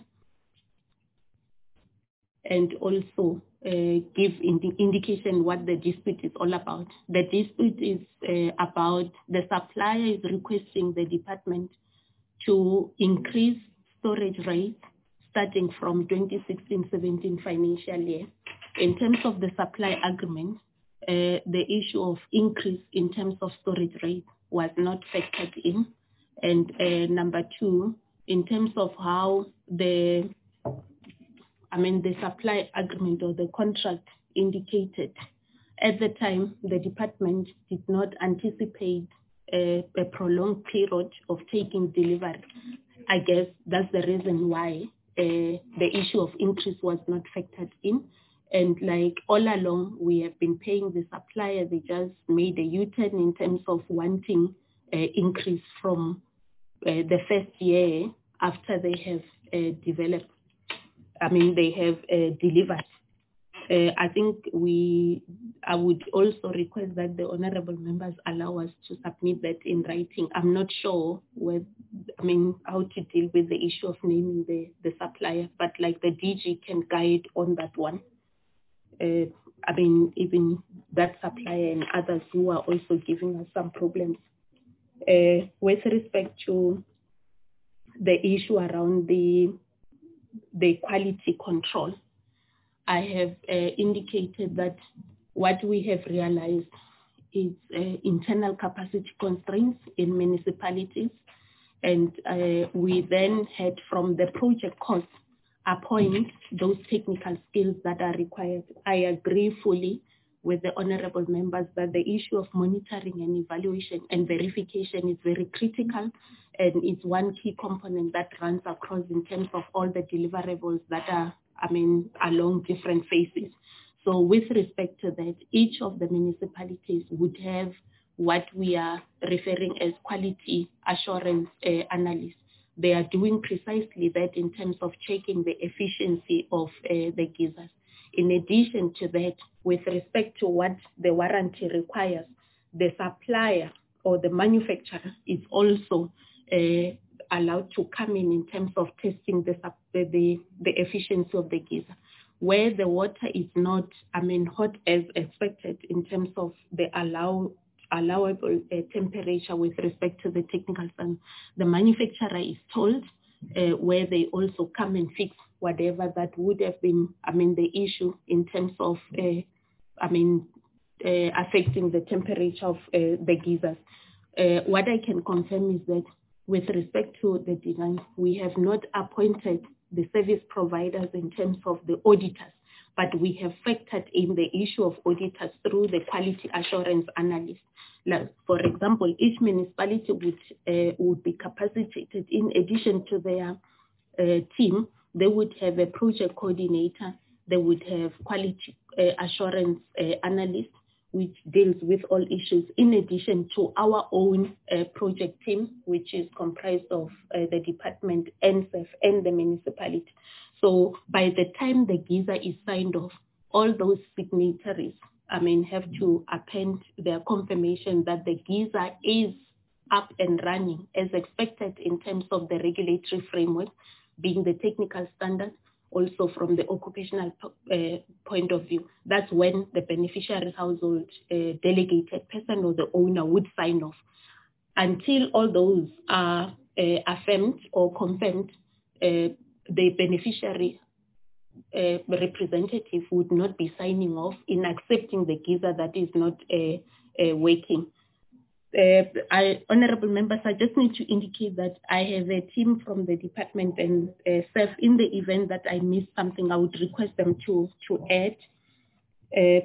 and also uh, give indi indication what the dispute is all about. The dispute is uh, about the supplier is requesting the department to increase storage rates starting from twenty sixteen seventeen financial year. In terms of the supply agreement, uh, the issue of increase in terms of storage rate was not factored in. And uh, number two, in terms of how the, I mean, the supply agreement or the contract indicated, at the time, the department did not anticipate a, a prolonged period of taking delivery. I guess that's the reason why uh, the issue of increase was not factored in. And like all along, we have been paying the supplier. They just made a U-turn in terms of wanting uh, increase from uh, the first year after they have uh, developed. I mean, they have uh, delivered. Uh, I think we, I would also request that the honorable members allow us to submit that in writing. I'm not sure with, I mean, how to deal with the issue of naming the, the supplier, but like the D G can guide on that one. Uh, I mean, even that supplier and others who are also giving us some problems. Uh, with respect to the issue around the, the quality control, I have uh, indicated that what we have realized is uh, internal capacity constraints in municipalities. And uh, we then had from the project cost appoint those technical skills that are required. I agree fully with the honorable members that the issue of monitoring and evaluation and verification is very critical, and it's one key component that runs across in terms of all the deliverables that are, I mean, along different phases. So with respect to that, each of the municipalities would have what we are referring as quality assurance uh, analysts. They are doing precisely that in terms of checking the efficiency of uh, the geysers. In addition to that, with respect to what the warranty requires, the supplier or the manufacturer is also uh, allowed to come in in terms of testing the, the, the efficiency of the geyser. Where the water is not, I mean, hot as expected in terms of the allow, allowable uh, temperature with respect to the technical standard, the manufacturer is told uh, where they also come and fix whatever that would have been, I mean, the issue in terms of, uh, I mean, uh, affecting the temperature of uh, the geysers. Uh, what I can confirm is that with respect to the design, we have not appointed the service providers in terms of the auditors, but we have factored in the issue of auditors through the quality assurance analyst. Like, for example, each municipality would, uh, would be capacitated in addition to their uh, team. They would have a project coordinator, they would have quality uh, assurance uh, analyst, which deals with all issues, in addition to our own uh, project team, which is comprised of uh, the department, N S E F, and the municipality. So by the time the geyser is signed off, all those signatories, I mean, have to append their confirmation that the geyser is up and running as expected in terms of the regulatory framework, being the technical standard, also from the occupational uh, point of view. That's when the beneficiary household uh, delegated person or the owner would sign off. Until all those are uh, affirmed or confirmed, uh, the beneficiary uh, representative would not be signing off in accepting the geyser that is not uh, uh, working. Uh, I, honorable members, I just need to indicate that I have a team from the department and uh, self in the event that I miss something, I would request them to, to add. Uh,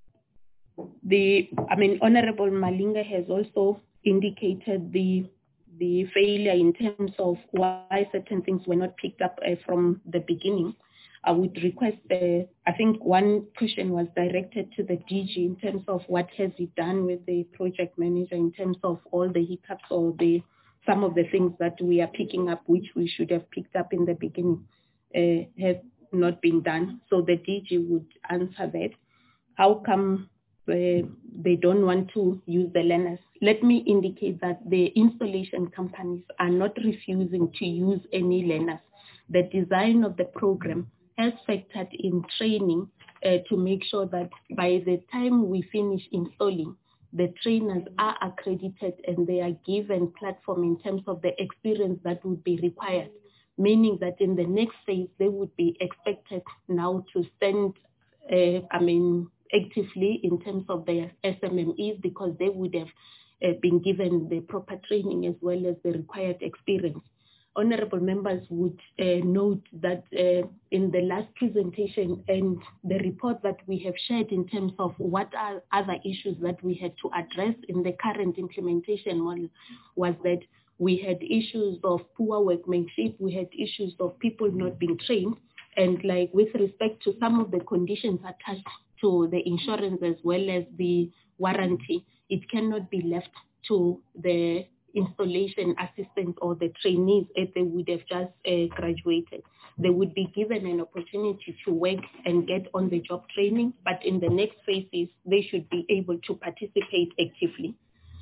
the, I mean, Honorable Malinga has also indicated the, the failure in terms of why certain things were not picked up uh, from the beginning, I would request, uh, I think one question was directed to the D G in terms of what has he done with the project manager in terms of all the hiccups or the some of the things that we are picking up, which we should have picked up in the beginning, uh, have not been done. So the D G would answer that. How come uh, they don't want to use the learners? Let me indicate that the installation companies are not refusing to use any learners. The design of the program has factored in training uh, to make sure that by the time we finish installing, the trainers are accredited and they are given platform in terms of the experience that would be required, meaning that in the next phase, they would be expected now to stand, uh, I mean, actively in terms of their S M M Es because they would have uh, been given the proper training as well as the required experience. Honorable members would uh, note that uh, in the last presentation and the report that we have shared in terms of what are other issues that we had to address in the current implementation model was that we had issues of poor workmanship, we had issues of people not being trained, and like with respect to some of the conditions attached to the insurance as well as the warranty, it cannot be left to the installation assistant or the trainees if they would have just uh, graduated. They would be given an opportunity to work and get on the job training, but in the next phases, they should be able to participate actively.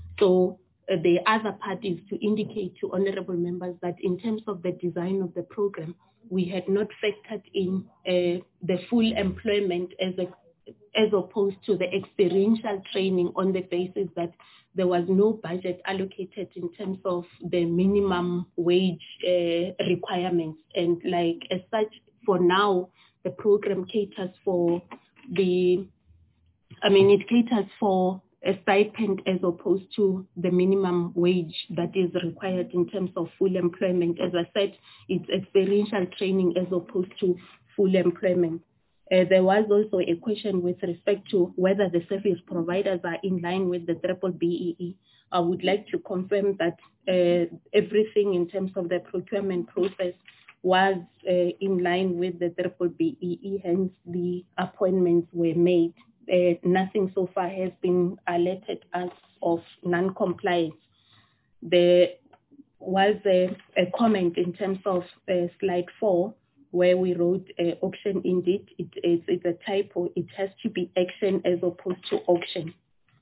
So uh, the other part is to indicate to honorable members that in terms of the design of the program, we had not factored in uh, the full employment as a as opposed to the experiential training on the basis that there was no budget allocated in terms of the minimum wage uh, requirements. And like as such, for now, the program caters for the, I mean, it caters for a stipend as opposed to the minimum wage that is required in terms of full employment. As I said, it's experiential training as opposed to full employment. Uh, there was also a question with respect to whether the service providers are in line with the triple B E E. I would like to confirm that uh, everything in terms of the procurement process was uh, in line with the triple B E E, hence the appointments were made. Uh, nothing so far has been alerted as of non-compliance. There was a, a comment in terms of uh, slide four, where we wrote uh, auction indeed. It is it's a typo. It has to be action as opposed to auction.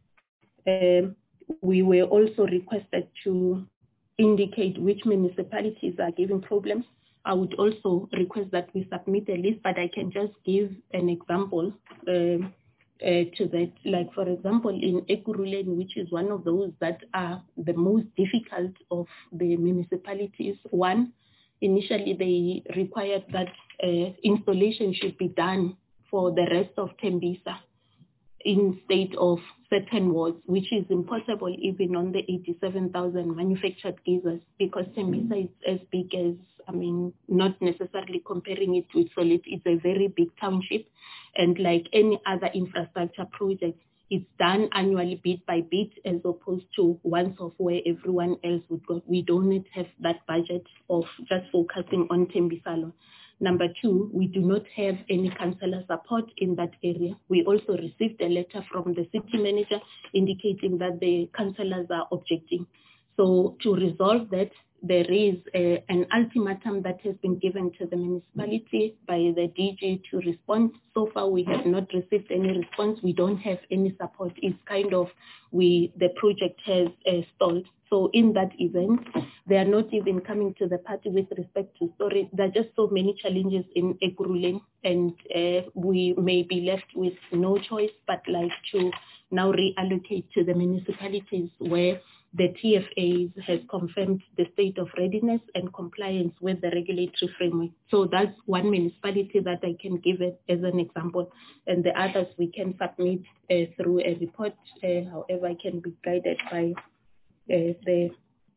Um, we were also requested to indicate which municipalities are giving problems. I would also request that we submit a list, but I can just give an example um, uh, to that. Like, for example, in Ekurhuleni, which is one of those that are the most difficult of the municipalities, one, initially, they required that uh, installation should be done for the rest of Tembisa instead of certain wards, which is impossible even on the eighty-seven thousand manufactured geysers because Tembisa is as big as, I mean, not necessarily comparing it with Solid, it's a very big township. And like any other infrastructure project, it's done annually bit by bit as opposed to once off where everyone else would go. We don't have that budget of just focusing on Tembisa. Number two, we do not have any councillor support in that area. We also received a letter from the city manager indicating that the councillors are objecting. So to resolve that, there is a, an ultimatum that has been given to the municipality by the D G to respond. So far, we have not received any response. We don't have any support. It's kind of, we the project has uh, stalled. So in that event, they are not even coming to the party with respect to storage. There are just so many challenges in Ekurhuleni, and uh, we may be left with no choice but like to now reallocate to the municipalities where the T F As has confirmed the state of readiness and compliance with the regulatory framework. So that's one municipality that I can give it as an example. And the others we can submit uh, through a report. Uh, however, I can be guided by uh, the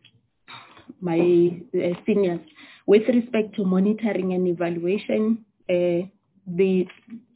my uh, seniors. With respect to monitoring and evaluation, uh, the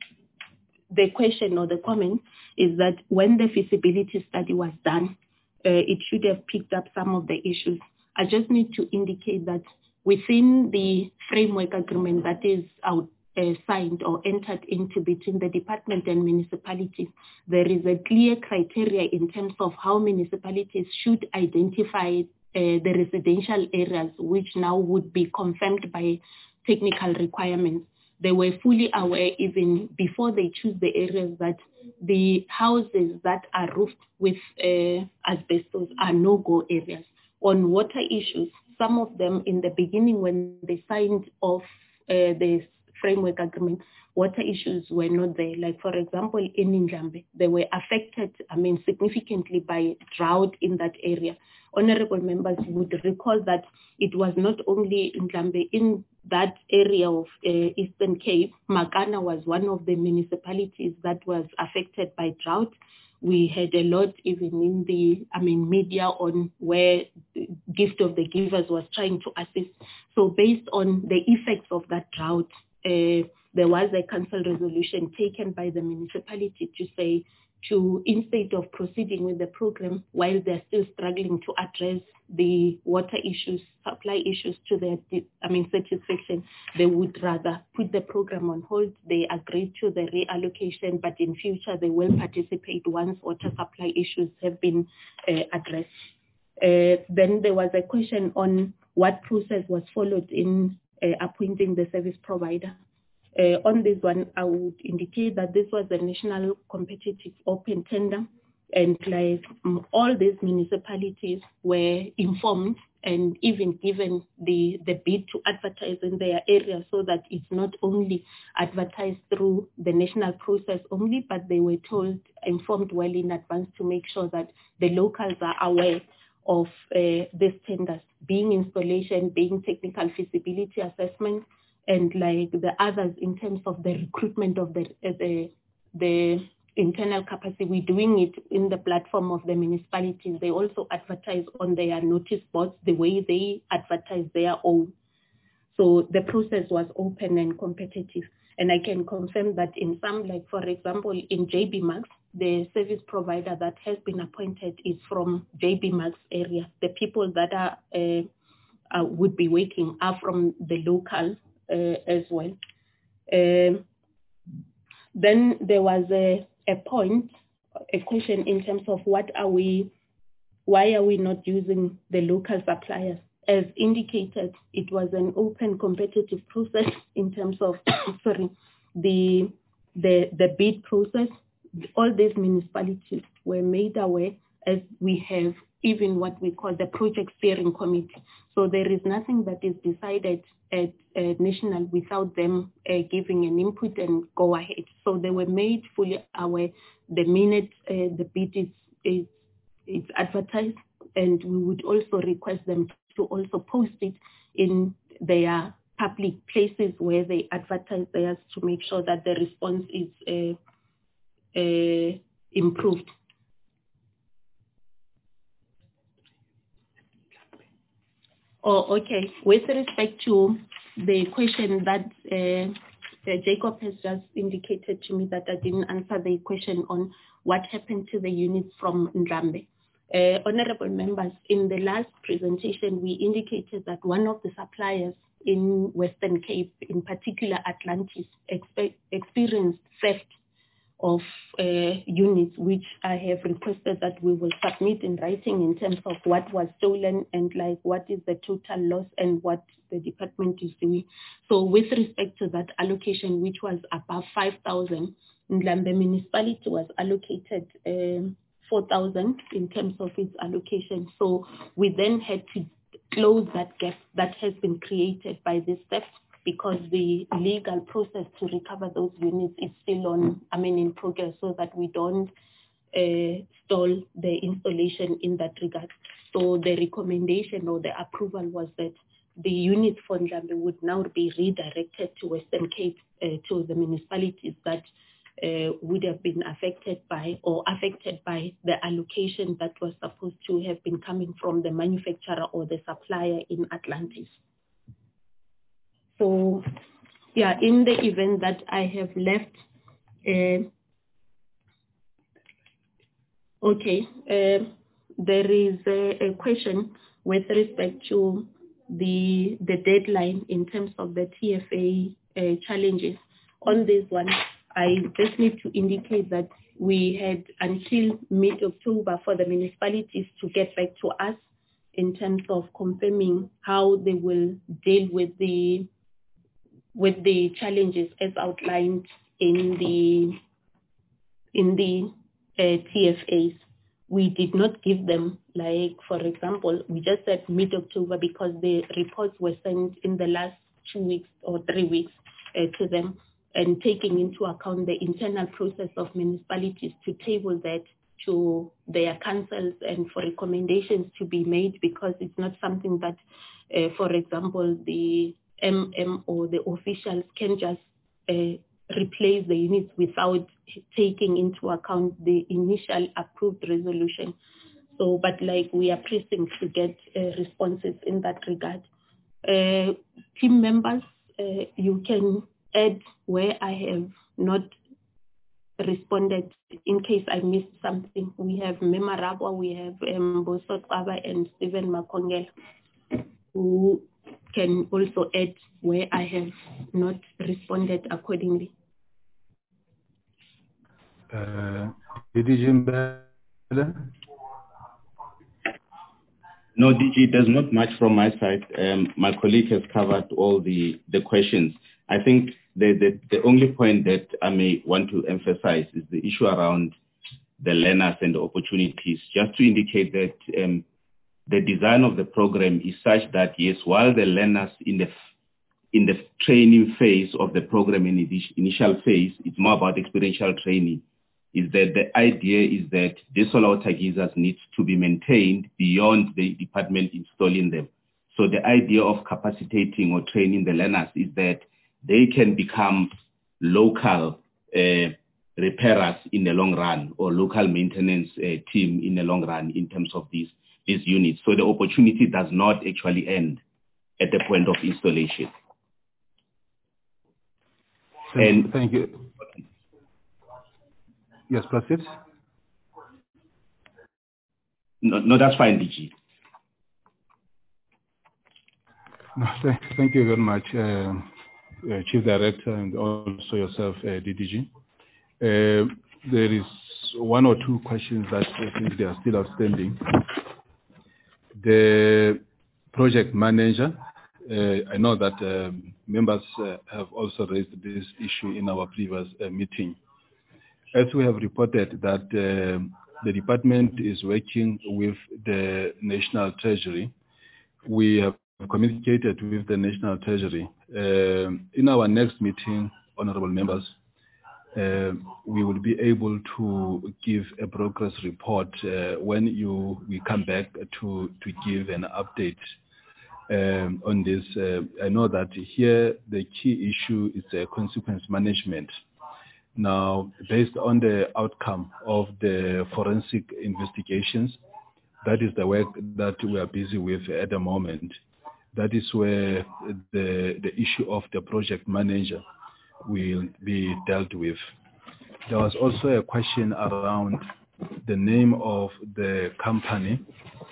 the question or the comment is that when the feasibility study was done, Uh, it should have picked up some of the issues. I just need to indicate that within the framework agreement that is out, uh, signed or entered into between the department and municipalities, there is a clear criteria in terms of how municipalities should identify uh, the residential areas, which now would be confirmed by technical requirements. They were fully aware even before they choose the areas that the houses that are roofed with uh, asbestos are no-go areas. On water issues, some of them in the beginning when they signed off uh, the framework agreement, water issues were not there. Like for example, in Ndlambe, they were affected, I mean, significantly by drought in that area. Honorable members would recall that it was not only in Ndlambe, in that area of uh, Eastern Cape, Makana was one of the municipalities that was affected by drought. We had a lot even in the, I mean, media on where the Gift of the Givers was trying to assist. So based on the effects of that drought, uh, there was a council resolution taken by the municipality to say, to instead of proceeding with the program while they're still struggling to address the water issues, supply issues to their, I mean, satisfaction, they would rather put the program on hold. They agreed to the reallocation, but in future they will participate once water supply issues have been uh, addressed. Uh, then there was a question on what process was followed in uh, appointing the service provider. Uh, on this one, I would indicate that this was a national competitive open tender, and like um, all these municipalities were informed and even given the, the bid to advertise in their area, so that it's not only advertised through the national process only, but they were told, informed well in advance to make sure that the locals are aware of uh, these tenders, being installation, being technical feasibility assessment, and like the others in terms of the recruitment of the uh, the, the internal capacity. We're doing it in the platform of the municipalities. They also advertise on their notice boards the way they advertise their own. So the process was open and competitive. And I can confirm that in some, like for example, in J B Max, the service provider that has been appointed is from J B Max area. The people that are uh, uh, would be working are from the local Uh, as well. Um, then there was a, a point, a question in terms of what are we, why are we not using the local suppliers? As indicated, it was an open competitive process in terms of, sorry, the, the, the bid process. All these municipalities were made aware, as we have even what we call the project steering committee. So there is nothing that is decided at uh, national without them uh, giving an input and go ahead. So they were made fully aware the minute uh, the bid is, is, is advertised, and we would also request them to also post it in their public places where they advertise theirs to make sure that the response is uh, uh, improved. Oh, okay. With respect to the question that uh, uh, Jacob has just indicated to me that I didn't answer the question on what happened to the units from Ndlambe. Uh, honorable members, in the last presentation, we indicated that one of the suppliers in Western Cape, in particular Atlantis, expe- experienced theft of uh, units, which I have requested that we will submit in writing in terms of what was stolen and like what is the total loss and what the department is doing. So with respect to that allocation, which was above five thousand, Ndlambe municipality was allocated um, four thousand in terms of its allocation. So we then had to close that gap that has been created by this theft, because the legal process to recover those units is still on, I mean, in progress, so that we don't uh, stall the installation in that regard. So the recommendation or the approval was that the units for Ndlambe would now be redirected to Western Cape, uh, to the municipalities that uh, would have been affected by or affected by the allocation that was supposed to have been coming from the manufacturer or the supplier in Atlantis. So, yeah, in the event that I have left, uh, okay, uh, there is a, a question with respect to the the deadline in terms of the T F A uh, challenges. On this one, I just need to indicate that we had until mid-October for the municipalities to get back to us in terms of confirming how they will deal with the with the challenges as outlined in the in the uh, T F As. We did not give them, like, for example, we just said mid-October because the reports were sent in the last two weeks or three weeks uh, to them, and taking into account the internal process of municipalities to table that to their councils and for recommendations to be made, because it's not something that, uh, for example, the M M or the officials can just uh, replace the units without taking into account the initial approved resolution. So, but like we are pressing to get uh, responses in that regard. Uh, team members, uh, you can add where I have not responded in case I missed something. We have Mema Rabwa, we have um, Boso Kaba and Stephen Makongela, who can also add where I have not responded accordingly. Uh, D G Mbele? No, D G, there's not much from my side. Um, my colleague has covered all the, the questions. I think the, the, the only point that I may want to emphasize is the issue around the learners and the opportunities, just to indicate that um, the design of the program is such that, yes, while the learners in the in the training phase of the program in the initial phase, it's more about experiential training, is that the idea is that these solar water geysers need to be maintained beyond the department installing them. So the idea of capacitating or training the learners is that they can become local uh, repairers in the long run, or local maintenance uh, team in the long run in terms of these, these units. So the opportunity does not actually end at the point of installation. Thank, and thank you. Yes, proceed. No, no, that's fine, D G. No, th thank you very much, uh, uh, Chief Director, and also yourself, uh, D D G. Uh, there is one or two questions that I think they are still outstanding. The project manager, uh, I know that um, members uh, have also raised this issue in our previous uh, meeting. As we have reported that uh, the department is working with the National Treasury, we have communicated with the National Treasury. Uh, in our next meeting, honorable members, uh, we will be able to give a progress report uh, when you we come back to, to give an update um, on this. Uh, I know that here the key issue is uh, consequence management. Now, based on the outcome of the forensic investigations, that is the work that we are busy with at the moment. That is where the, the issue of the project manager will be dealt with. There was also a question around the name of the company.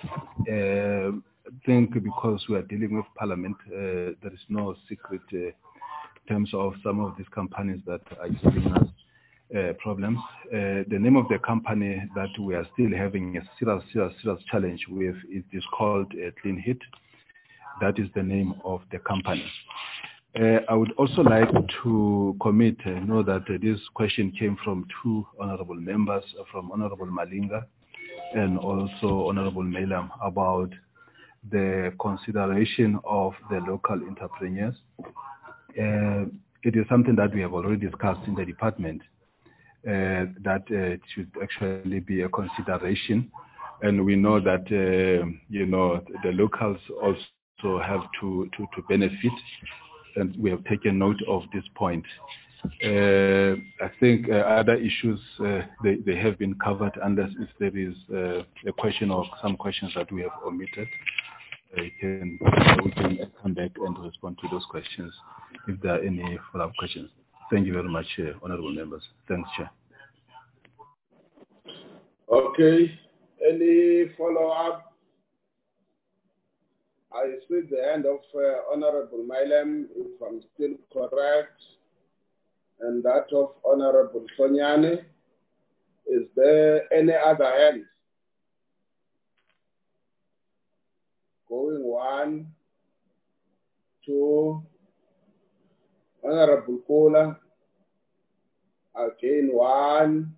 Uh, I think because we are dealing with Parliament, uh, there is no secret uh, in terms of some of these companies that are giving us uh, problems. Uh, the name of the company that we are still having a serious, serious, serious challenge with is, is called uh, Clean Hit. That is the name of the company. Uh, I would also like to commit, uh, know that uh, this question came from two honorable members, uh, from Honorable Malinga and also Honorable Melam, about the consideration of the local entrepreneurs. Uh, it is something that we have already discussed in the department, uh, that uh, it should actually be a consideration. And we know that, uh, you know, the locals also have to, to, to benefit, and we have taken note of this point. Uh, I think uh, other issues, uh, they, they have been covered, unless if there is uh, a question or some questions that we have omitted. Uh, we, can, uh, we can come back and respond to those questions if there are any follow-up questions. Thank you very much, uh, honorable members. Thanks, Chair. Okay. Any follow-up? I see the hand of uh, Honorable Mailem, if I'm still correct, and that of Honorable Sonyani. Is there any other hand? Going one, two, Honorable Kola. Again, one,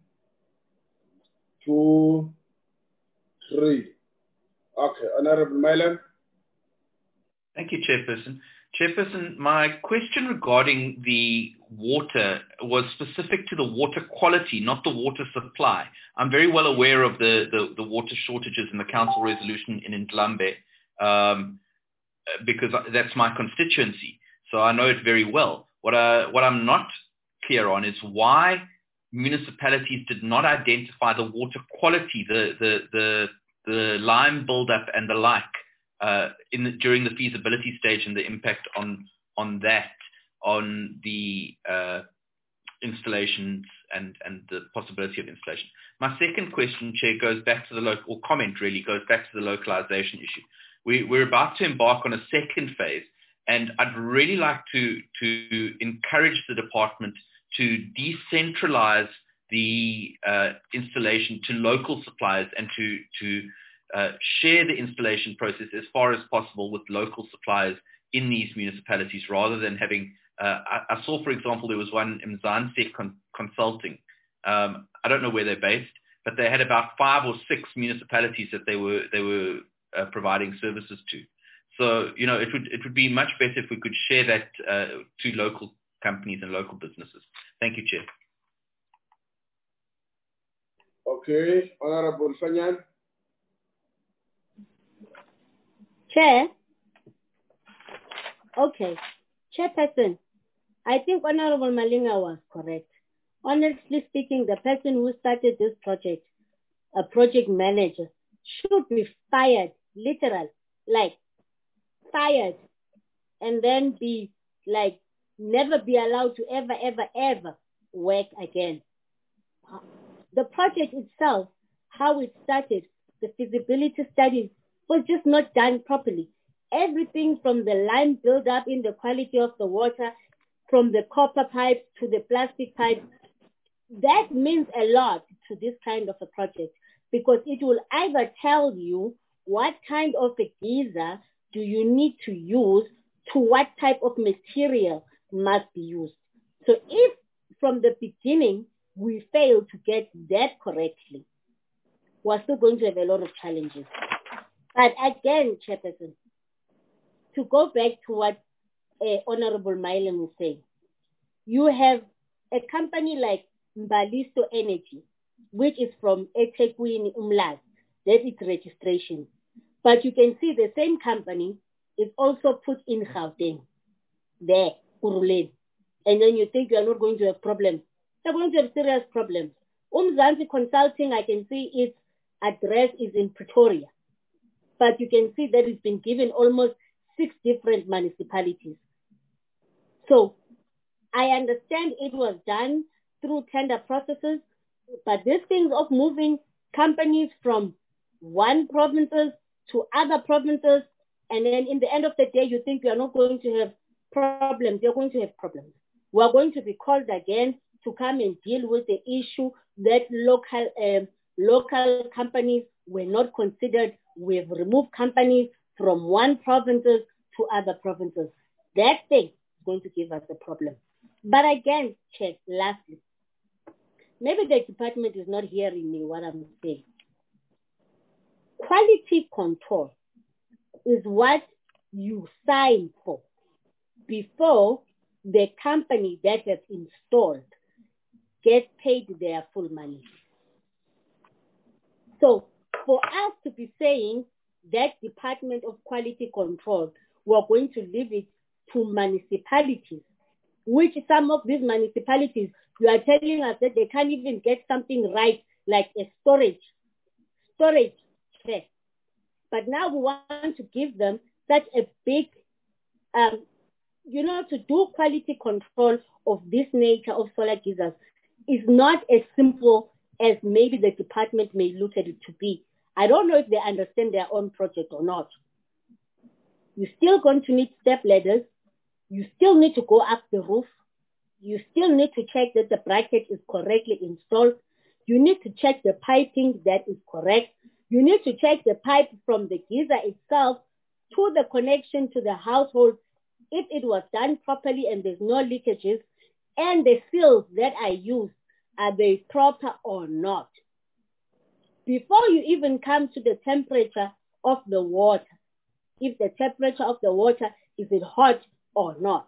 two, three. Okay, Honorable Mailem. Thank you, Chairperson. Chairperson, my question regarding the water was specific to the water quality, not the water supply. I'm very well aware of the, the, the water shortages in the council resolution in Ndlambe um, because that's my constituency. So I know it very well. What, I, what I'm not clear on is why municipalities did not identify the water quality, the, the, the, the lime buildup and the like, Uh, in the, during the feasibility stage and the impact on on that, on the uh, installations and, and the possibility of installation. My second question, Chair, goes back to the local, or comment really, goes back to the localization issue. We, we're about to embark on a second phase, and I'd really like to, to encourage the department to decentralize the uh, installation to local suppliers and to, to Uh, share the installation process as far as possible with local suppliers in these municipalities rather than having, uh, I, I saw, for example, there was one in Mzansi con- Consulting. Um, I don't know where they're based, but they had about five or six municipalities that they were, they were uh, providing services to. So, you know, it would, it would be much better if we could share that uh, to local companies and local businesses. Thank you, Chair. Okay, Honorable Sanyan. Chair? Okay. Chairperson, I think Honorable Malinga was correct. Honestly speaking, the person who started this project, a project manager, should be fired, literal, like fired, and then be like, never be allowed to ever, ever, ever work again. The project itself, how it started, the feasibility studies, was just not done properly. Everything from the lime buildup in the quality of the water, from the copper pipes to the plastic pipes, that means a lot to this kind of a project because it will either tell you what kind of a geyser do you need to use to what type of material must be used. So if from the beginning we fail to get that correctly, we're still going to have a lot of challenges. But again, Chairperson, to go back to what uh, Honorable Mailem is saying, you have a company like Mbaliso Energy, which is from eThekwini Umlazi, that is registration. But you can see the same company is also put in Gauteng, there, Kuruleni. And then you think you are not going to have problems. You're going to have serious problems. Umzansi Consulting, I can see its address is in Pretoria. But you can see that it's been given almost six different municipalities. So I understand it was done through tender processes, but these things of moving companies from one provinces to other provinces, and then in the end of the day, you think you are not going to have problems. You're going to have problems. We are going to be called again to come and deal with the issue that local uh, local companies were not considered. We've removed companies from one provinces to other provinces. That thing is going to give us a problem. But again, Chair, lastly, maybe the department is not hearing me what I'm saying. Quality control is what you sign for before the company that has installed gets paid their full money. So for us to be saying that Department of Quality Control, we're going to leave it to municipalities, which some of these municipalities, you are telling us that they can't even get something right like a storage, storage check. But now we want to give them such a big, um, you know, to do quality control of this nature of solar geysers is not as simple as maybe the department may look at it to be. I don't know if they understand their own project or not. You're still going to need step ladders. You still need to go up the roof. You still need to check that the bracket is correctly installed. You need to check the piping that is correct. You need to check the pipe from the geyser itself to the connection to the household, if it was done properly and there's no leakages, and the seals that are used, are they proper or not? Before you even come to the temperature of the water, if the temperature of the water, is it hot or not?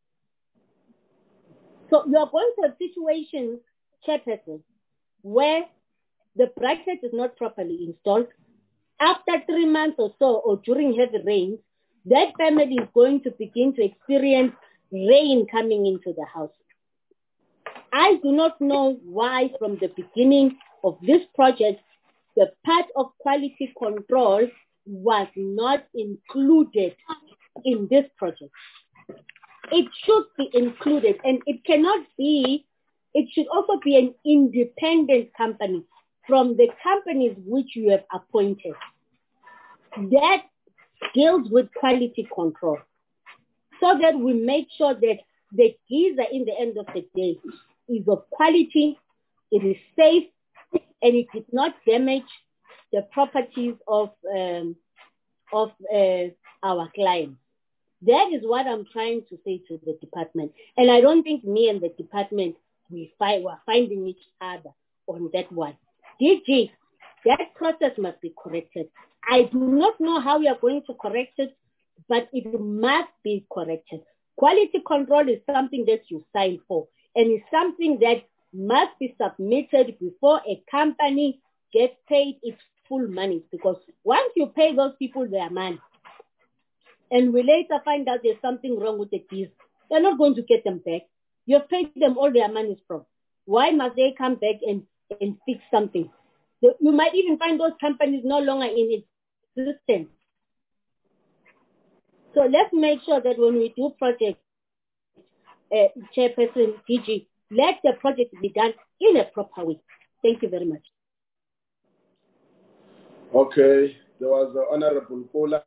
So you're going to have situations, Chairperson, where the bracket is not properly installed. After three months or so, or during heavy rains, that family is going to begin to experience rain coming into the house. I do not know why from the beginning of this project, the part of quality control was not included in this project. It should be included, and it cannot be, it should also be an independent company from the companies which you have appointed that deals with quality control, so that we make sure that the geyser in the end of the day is of quality, it is safe, and it did not damage the properties of, um, of uh, our clients. That is what I'm trying to say to the department. And I don't think me and the department, we find, we're finding each other on that one. D G, that process must be corrected. I do not know how we are going to correct it, but it must be corrected. Quality control is something that you sign for, and it's something that must be submitted before a company gets paid its full money. Because once you pay those people their money, and we later find out there's something wrong with the keys, they're not going to get them back. You've paid them all their money from. Why must they come back and, and fix something? You might even find those companies no longer in existence. So let's make sure that when we do projects, uh, Chairperson D G, let the project be done in a proper way. Thank you very much. Okay, there was the Honorable Kola.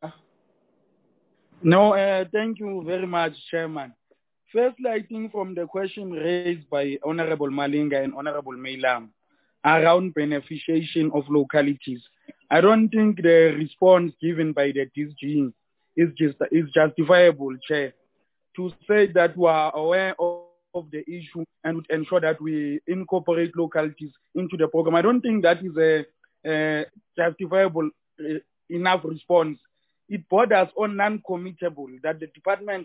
No, uh, thank you very much, Chairman. Firstly, I think from the question raised by Honorable Malinga and Honorable Mailam around beneficiation of localities, I don't think the response given by the D G is just is justifiable, Chair, to say that we are aware of, of the issue and would ensure that we incorporate localities into the program. I don't think that is a, a justifiable uh, enough response. It borders on non-committable, that the department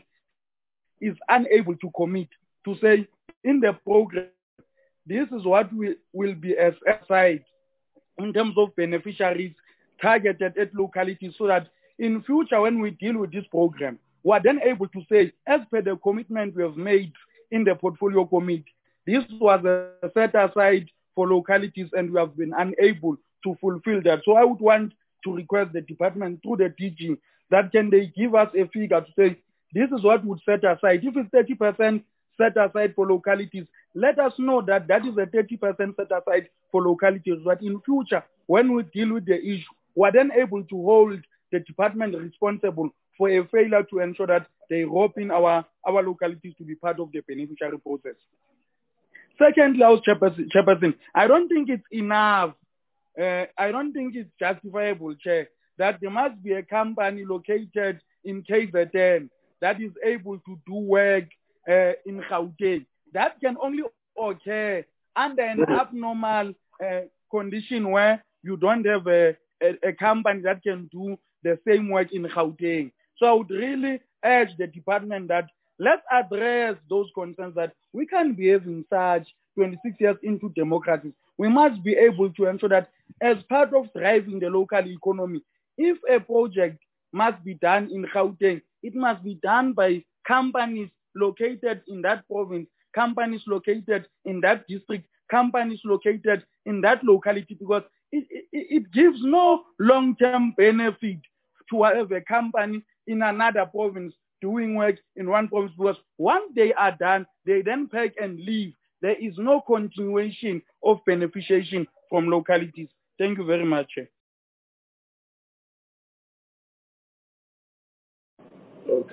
is unable to commit to say in the program, this is what we will be as aside in terms of beneficiaries targeted at localities, so that in future when we deal with this program, we are then able to say, as per the commitment we have made in the portfolio committee, this was a set aside for localities and we have been unable to fulfill that. So I would want to request the department through the D G that can they give us a figure to say, this is what would set aside. If it's thirty percent set aside for localities, let us know that that is a thirty percent set aside for localities. But in future, when we deal with the issue, we're then able to hold the department responsible for a failure to ensure that they rope in our, our localities to be part of the beneficiary process. Secondly, House Chairperson, Chairperson, I don't think it's enough. Uh, I don't think it's justifiable, Chair, that there must be a company located in K Z N that is able to do work uh, in Gauteng. That can only occur under an abnormal uh, condition where you don't have a, a, a company that can do the same work in Gauteng. So I would really urge the department that let's address those concerns that we can't be having such twenty-six years into democracy. We must be able to ensure that as part of driving the local economy, if a project must be done in Gauteng, it must be done by companies located in that province, companies located in that district, companies located in that locality, because it, it, it gives no long-term benefit to have a company in another province doing work in one province, because once they are done, they then pack and leave. There is no continuation of beneficiation from localities. Thank you very much.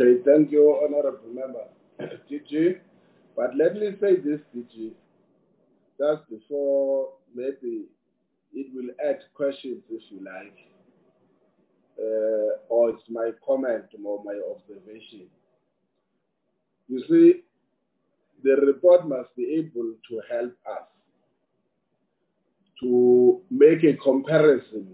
Okay, thank you, Honorable Member, D G. But let me say this, D G, just before maybe it will add questions if you like, uh, or it's my comment or my observation. You see, the report must be able to help us to make a comparison,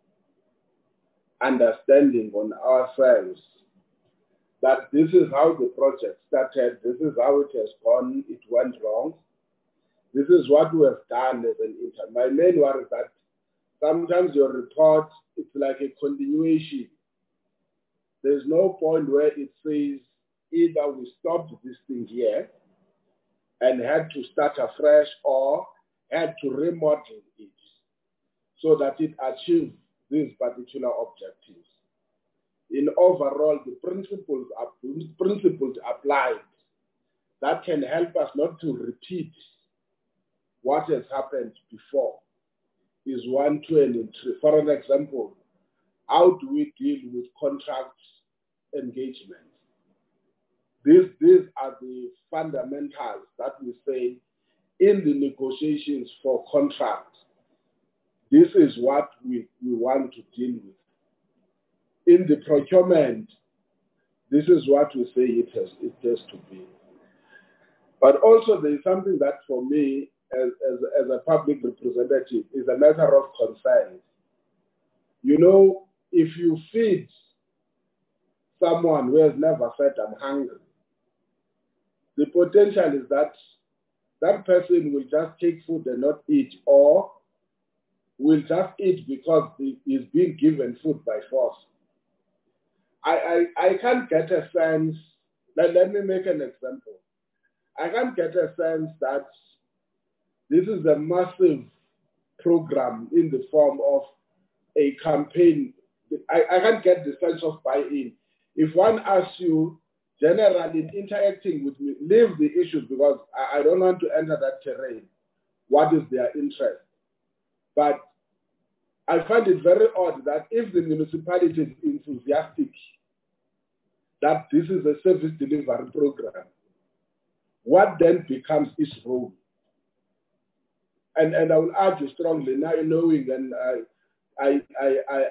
understanding on ourselves that this is how the project started, this is how it has gone, it went wrong. This is what we have done as an intern. My main worry is that sometimes your report, it's like a continuation. There's no point where it says either we stopped this thing here and had to start afresh or had to remodel it so that it achieves these particular objectives. In overall, the principles are principles applied that can help us not to repeat what has happened before is one, two, and three. For an example, how do we deal with contract engagement? These, these are the fundamentals that we say in the negotiations for contracts. This is what we, we want to deal with. In the procurement, this is what we say it has, it has to be. But also there is something that for me, as, as, as a public representative, is a matter of concern. You know, if you feed someone who has never said, I'm hungry, the potential is that that person will just take food and not eat, or will just eat because he is being given food by force. I, I, I can't get a sense, let, let me make an example. I can't get a sense that this is a massive program in the form of a campaign. I, I can't get the sense of buy-in. If one asks you, generally in interacting with me, leave the issues because I, I don't want to enter that terrain. What is their interest? But I find it very odd that if the municipality is enthusiastic that this is a service delivery program, what then becomes its role? And, and I will argue strongly, now knowing, and I, I, I, I,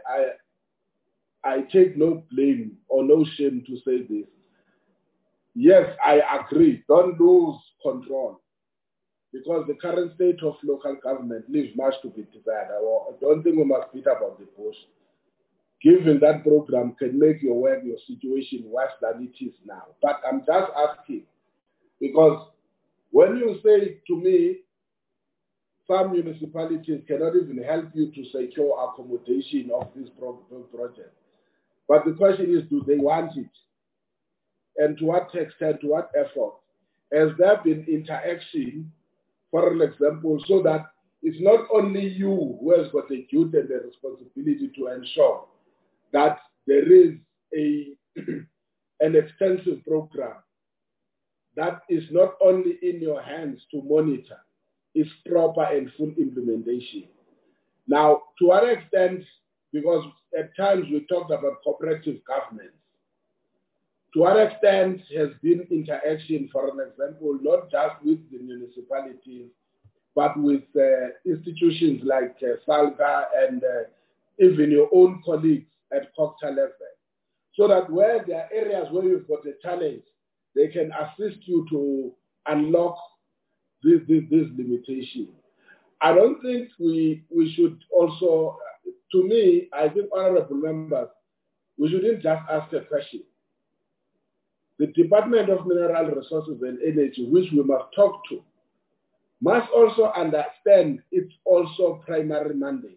I, I take no blame or no shame to say this. Yes, I agree, don't lose control, because the current state of local government leaves much to be desired. I don't think we must beat about the bush. Given that program can make your work, your situation worse than it is now. But I'm just asking, because when you say to me, some municipalities cannot even help you to secure accommodation of this pro project. But the question is, do they want it? And to what extent, to what effort? Has there been interaction, for an example, so that it's not only you who has got a duty and a responsibility to ensure that there is a an extensive program that is not only in your hands to monitor its proper and full implementation. Now, to what extent, because at times we talked about cooperative governments, to what extent has been interaction, for an example, not just with the municipalities, but with uh, institutions like uh, SALGA and uh, even your own colleagues at COGTA level, so that where there are areas where you've got a challenge, they can assist you to unlock this, this, this limitation. I don't think we, we should also, to me, I think, honorable members, we shouldn't just ask a question. The Department of Mineral Resources and Energy, which we must talk to, must also understand its also primary mandate.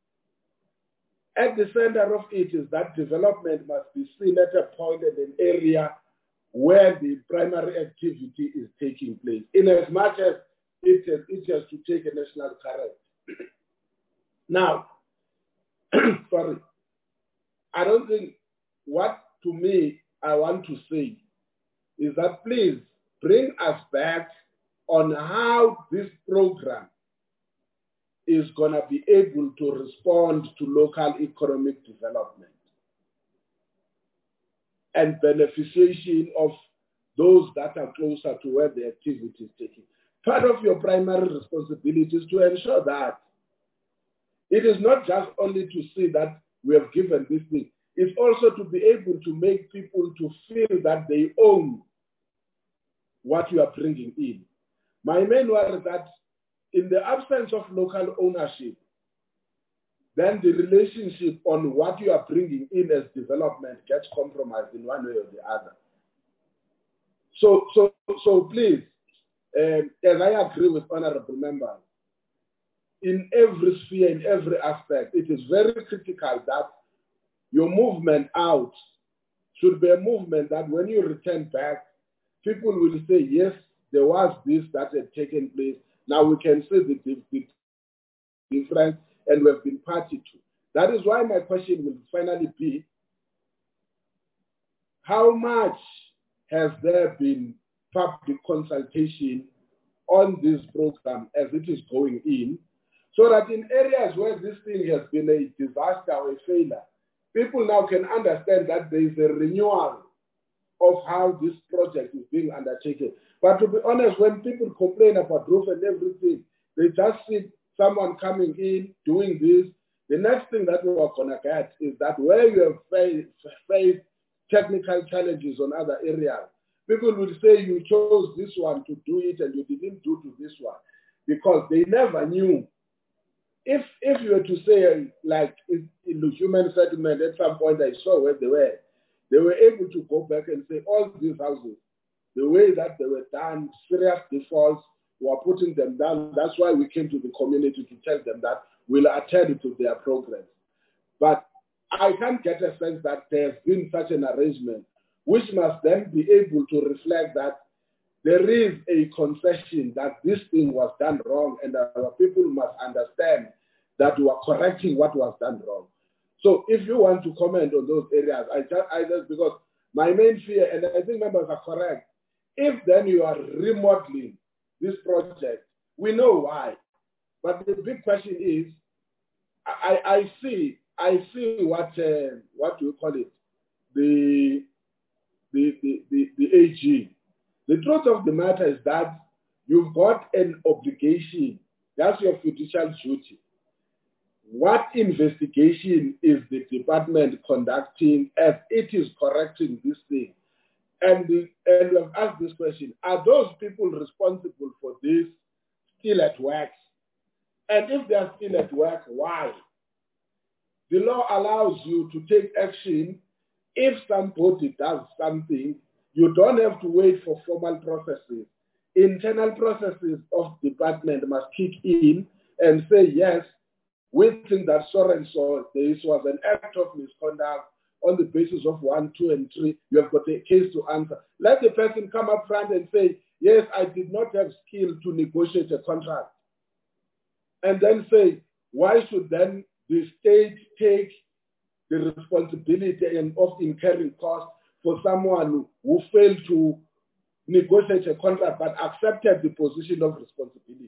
At the center of it is that development must be seen at a point in an area where the primary activity is taking place, in as much as it has, it has to take a national current. Now, sorry, I don't think what to me I want to say is that please bring us back on how this program is going to be able to respond to local economic development. and beneficiation of those that are closer to where the activity is taking. Part of your primary responsibility is to ensure that it is not just only to see that we have given this thing, it's also to be able to make people to feel that they own what you are bringing in. My main worry is that in the absence of local ownership, then the relationship on what you are bringing in as development gets compromised in one way or the other. So, so, so please, um, as I agree with honorable members, in every sphere, in every aspect, it is very critical that your movement out should be a movement that when you return back, people will say, yes, there was this that had taken place. Now we can see the, the difference and we have been party to. That is why my question will finally be, how much has there been public consultation on this program as it is going in, so that in areas where this thing has been a disaster or a failure, people now can understand that there is a renewal of how this project is being undertaken. But to be honest, when people complain about roof and everything, they just see someone coming in, doing this. The next thing that we are going to get is that where you have faced, faced technical challenges on other areas, people will say you chose this one to do it and you didn't do to this one, because they never knew. If if you were to say, like in, in the human settlement, at some point I saw where they were, they were able to go back and say all these houses, the way that they were done, serious defaults, were putting them down. That's why we came to the community to tell them that we'll attend to their progress. But I can't get a sense that there's been such an arrangement, which must then be able to reflect that there is a concession that this thing was done wrong, and our people must understand that we are correcting what was done wrong. So if you want to comment on those areas, I just, I just because my main fear, and I think members are correct, if then you are remodeling this project, we know why. But the big question is, I, I see, I see what uh, what do you call it, the the the the, the A G. The truth of the matter is that you've got an obligation. That's your fiducial duty. What investigation is the department conducting as it is correcting this thing? And, the, and we have asked this question, are those people responsible for this still at work? And if they are still at work, why? The law allows you to take action if somebody does something. You don't have to wait for formal processes. Internal processes of department must kick in and say, yes, we think that so and so, this was an act of misconduct on the basis of one, two, and three. You have got a case to answer. Let the person come up front and say, yes, I did not have skill to negotiate a contract. And then say, why should then the state take the responsibility and of incurring costs for someone who failed to negotiate a contract but accepted the position of responsibility?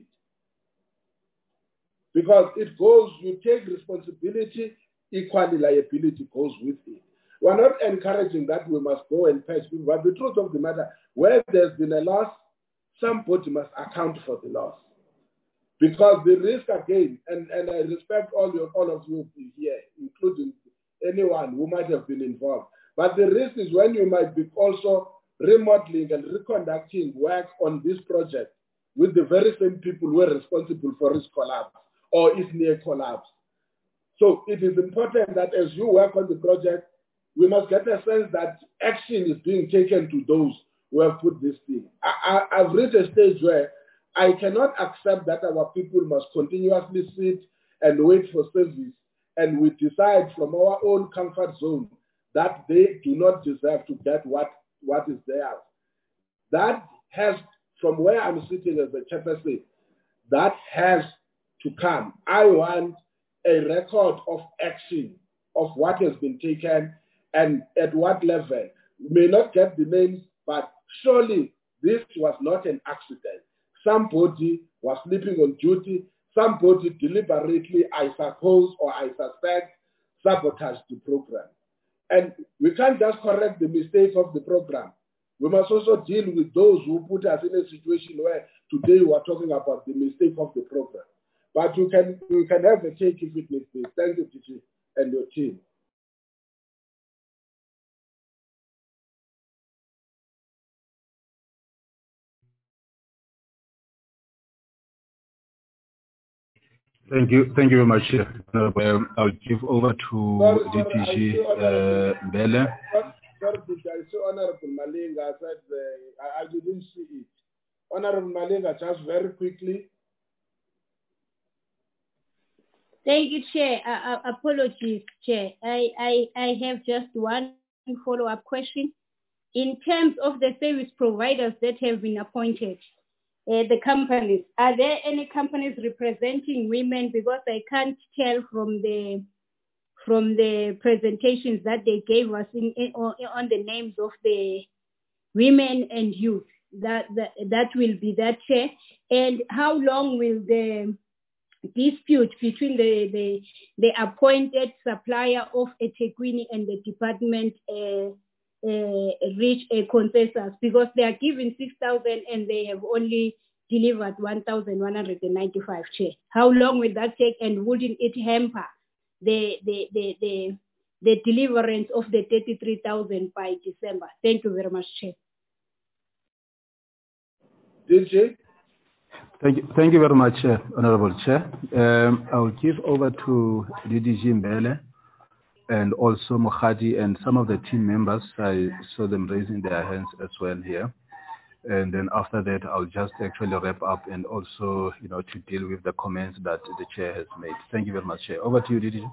Because it goes, you take responsibility, equally liability goes with it. We're not encouraging that we must go and pay people, but the truth of the matter, where there's been a loss, somebody must account for the loss. Because the risk again, and, and I respect all, your, all of you here, including anyone who might have been involved, but the risk is when you might be also remodeling and reconducting work on this project with the very same people who are responsible for its collapse or its near collapse. So it is important that as you work on the project, we must get a sense that action is being taken to those who have put this thing. I, I, I've reached a stage where I cannot accept that our people must continuously sit and wait for service, and we decide from our own comfort zone that they do not deserve to get what, what is theirs. That has, from where I'm sitting as a chairperson, that has to come. I want a record of action of what has been taken and at what level. We may not get the names, but surely this was not an accident. Somebody was sleeping on duty. Somebody deliberately, I suppose, or I suspect, sabotaged the program. And we can't just correct the mistakes of the program. We must also deal with those who put us in a situation where today we are talking about the mistake of the program. But you can, you can have a take if it needs to. Thank you, Titi, and your team. Thank you. Thank you very much. Uh, I'll give over to sorry, D T G uh, Mbele. Sorry, I saw Honorable Malinga. I said uh, I, I didn't see it. Honorable Malinga, just very quickly. Thank you, Chair. Uh, uh, apologies, Chair. I, I, I have just one follow-up question. In terms of the service providers that have been appointed, uh, the companies, are there any companies representing women? Because I can't tell from the from the presentations that they gave us in, in, on the names of the women and youth. That, that, that will be that, Chair. And how long will the dispute between the, the, the appointed supplier of eThekwini and the department uh, uh, reach a consensus? Because they are given six thousand and they have only delivered one thousand one hundred ninety-five, Chair. How long will that take, and wouldn't it hamper the, the, the, the, the deliverance of the thirty-three thousand by December? Thank you very much, Chair. D J? Thank you, thank you very much, uh, Honorable Chair. Um, I will give over to D D G Mbele and also Mohadi and some of the team members. I saw them raising their hands as well here. And then after that, I'll just actually wrap up and also, you know, to deal with the comments that the Chair has made. Thank you very much, Chair. Over to you, D D G.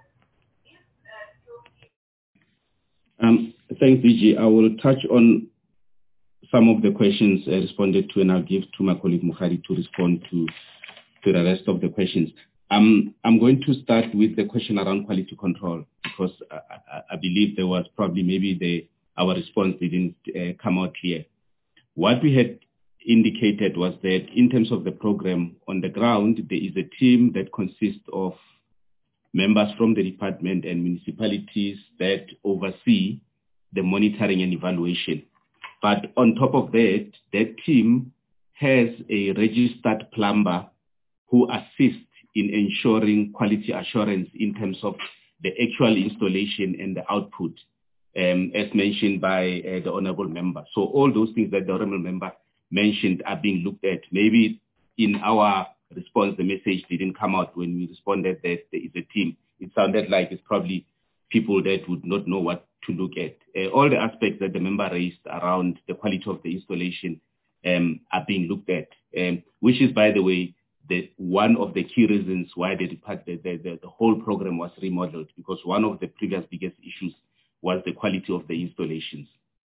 Um, thanks, D G. I will touch on some of the questions uh, responded to, and I'll give to my colleague Mohadi to respond to, to the rest of the questions. Um, I'm going to start with the question around quality control, because I, I, I believe there was probably maybe the, our response didn't uh, come out clear. What we had indicated was that in terms of the program on the ground, there is a team that consists of members from the department and municipalities that oversee the monitoring and evaluation. But on top of that, that team has a registered plumber who assists in ensuring quality assurance in terms of the actual installation and the output, um, as mentioned by uh, the Honourable Member. So all those things that the Honourable Member mentioned are being looked at. Maybe in our response, the message didn't come out when we responded that there is a team. It sounded like it's probably people that would not know what to look at. Uh, all the aspects that the member raised around the quality of the installation um, are being looked at, um, which is, by the way, the, one of the key reasons why the, the, the, the whole program was remodeled, because one of the previous biggest issues was the quality of the installations.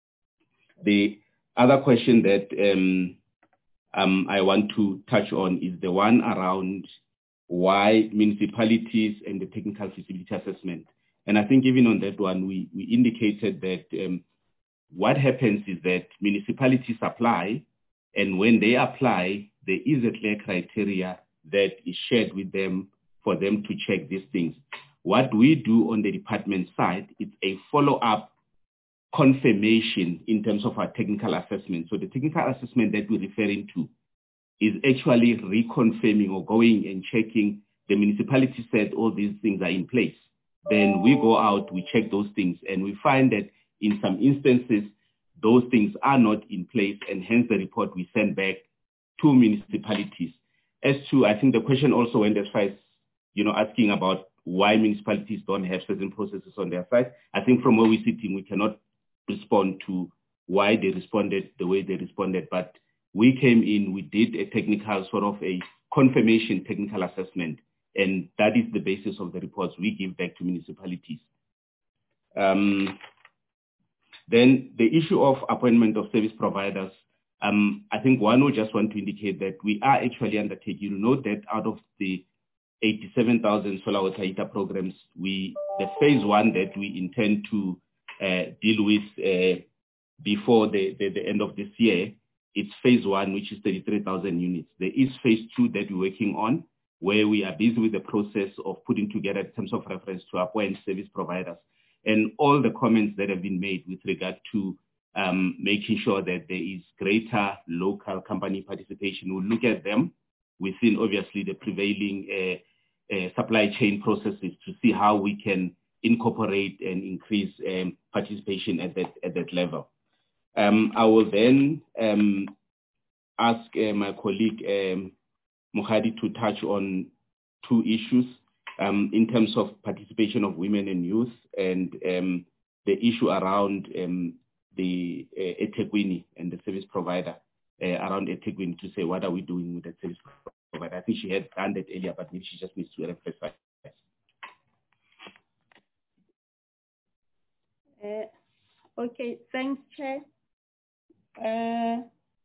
The other question that um, um, I want to touch on is the one around why municipalities and the technical feasibility assessment. And I think even on that one, we, we indicated that um, what happens is that municipalities apply, and when they apply, there is a clear criteria that is shared with them for them to check these things. What we do on the department side is a follow-up confirmation in terms of our technical assessment. So the technical assessment that we're referring to is actually reconfirming or going and checking the municipality said all these things are in place. Then we go out, we check those things, and we find that in some instances, those things are not in place, and hence the report we send back to municipalities. As to, I think the question also went as far as, you know, asking about why municipalities don't have certain processes on their side. I think from where we're sitting, we cannot respond to why they responded the way they responded, but we came in, we did a technical sort of a confirmation technical assessment, and that is the basis of the reports we give back to municipalities. Um, then the issue of appointment of service providers, um, I think one will just want to indicate that we are actually undertaking, you know, that out of the eighty-seven thousand solar water heater programs, we, the phase one that we intend to uh, deal with uh, before the, the, the end of this year, it's phase one, which is thirty-three thousand units. There is phase two that we're working on, where we are busy with the process of putting together terms of reference to appoint service providers. and all the comments that have been made with regard to um, making sure that there is greater local company participation. We'll look at them within, obviously, the prevailing uh, uh, supply chain processes to see how we can incorporate and increase um, participation at that, at that level. Um, I will then um, ask uh, my colleague, um, Mohadi, to touch on two issues um, in terms of participation of women and youth, and um, the issue around um, the uh, eThekwini and the service provider uh, around eThekwini, to say what are we doing with that service provider. I think she had done that earlier, but maybe she just needs to emphasize. Uh, okay, thanks, Chair. Uh,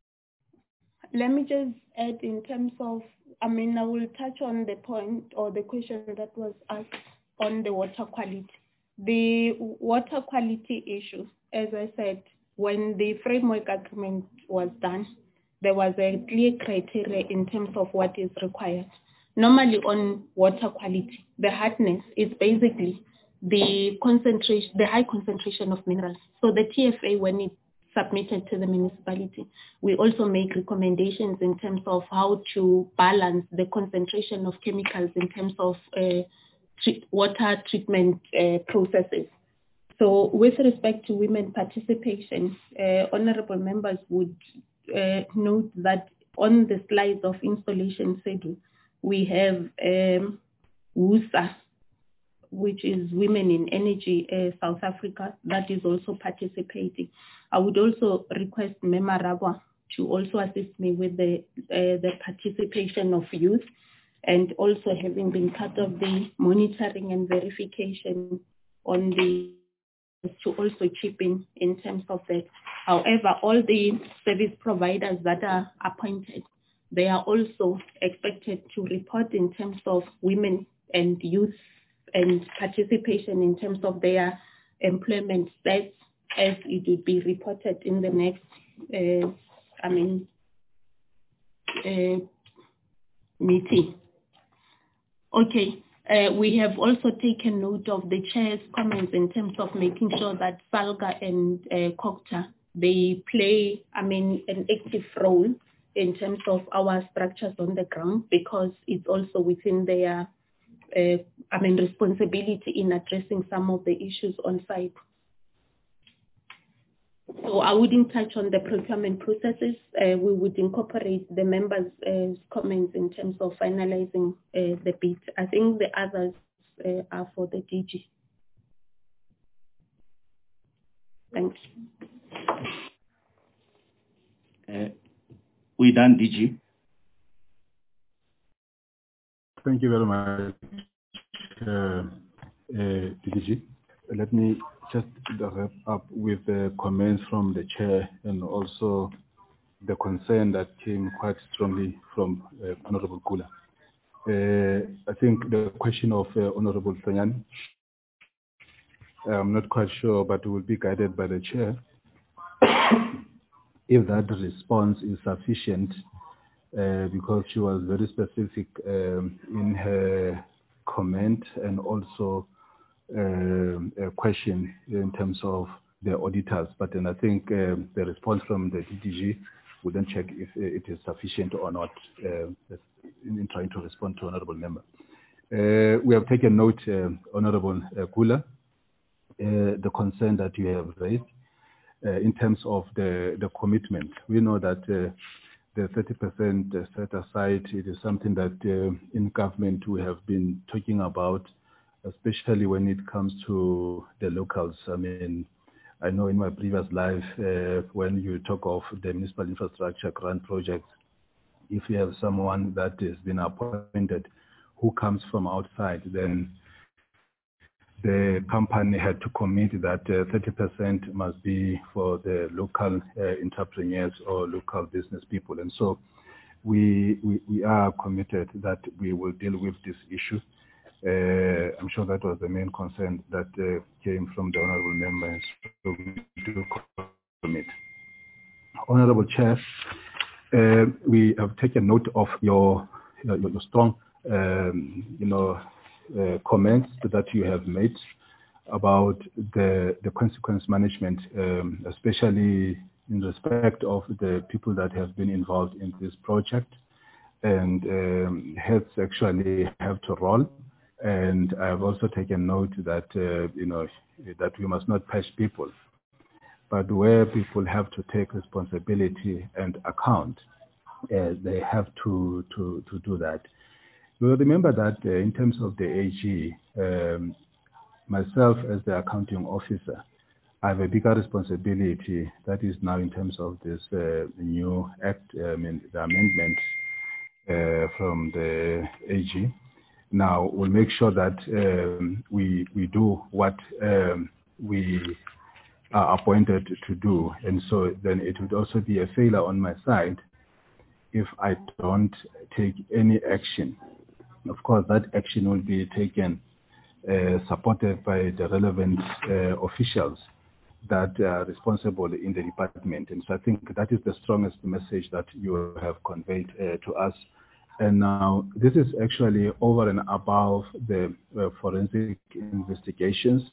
let me just add in terms of, I mean, I will touch on the point or the question that was asked on the water quality. The water quality issue, as I said, when the framework agreement was done, there was a clear criteria in terms of what is required. Normally on water quality, the hardness is basically the concentration, the high concentration of minerals. So the T F A, when it's submitted to the municipality, we also make recommendations in terms of how to balance the concentration of chemicals in terms of uh, treat, water treatment uh, processes. So with respect to women participation, uh, honorable members would uh, note that on the slides of installation schedule, we have um, WUSA, which is Women in Energy uh, South Africa, that is also participating. I would also request Mema Rabwa to also assist me with the, uh, the participation of youth, and also having been part of the monitoring and verification on the, to also chip in in terms of that. However, all the service providers that are appointed, they are also expected to report in terms of women and youth and participation in terms of their employment stats, as it would be reported in the next, uh, I mean, uh, meeting. Okay, uh, we have also taken note of the chair's comments in terms of making sure that SALGA and uh, COGTA, they play, I mean, an active role in terms of our structures on the ground, because it's also within their Uh, I mean, responsibility in addressing some of the issues on site. So I wouldn't touch on the procurement processes. Uh, we would incorporate the members' uh, comments in terms of finalizing uh, the bid. I think the others uh, are for the D G. Thanks. Uh, we done, D G. Thank you very much, uh, uh, D G. Let me just wrap up with the comments from the chair and also the concern that came quite strongly from uh, Honorable Kula. Uh, I think the question of uh, Honorable Sanyani, I'm not quite sure, but will be guided by the chair. If that response is sufficient, Uh, because she was very specific um, in her comment and also um, a question in terms of the auditors. But then I think um, the response from the D D G will then check if it is sufficient or not uh, in, in trying to respond to Honorable Member. Uh, we have taken note, uh, Honorable uh, Kula, uh, the concern that you have raised uh, in terms of the, the commitment. We know that uh, the thirty percent set aside, it is something that uh, in government we have been talking about, especially when it comes to the locals. I mean, I know in my previous life, uh, when you talk of the municipal infrastructure grant projects, if you have someone that has been appointed who comes from outside, then the company had to commit that uh, thirty percent must be for the local uh, entrepreneurs or local business people. And so we, we, we are committed that we will deal with this issue. Uh, I'm sure that was the main concern that uh, came from the honorable members. So we do commit. Honorable Chair, uh, we have taken note of your, your, your strong, um, you know, Uh, comments that you have made. about the, the consequence management, um, especially in respect of the people that have been involved in this project, and um, heads actually have to roll. And I've also taken note that, uh, you know, that we must not punish people, but where people have to take responsibility and account, uh, they have to, to, to do that. You will remember that uh, in terms of the A G, um, myself as the accounting officer, I have a bigger responsibility that is now in terms of this uh, new act, I mean, the amendment uh, from the A G. Now, we'll make sure that um, we, we do what um, we are appointed to do. And so then it would also be a failure on my side if I don't take any action. Of course, that action will be taken uh, supported by the relevant uh, officials that are responsible in the department. And so I think that is the strongest message that you have conveyed uh, to us. And now this is actually over and above the uh, forensic investigations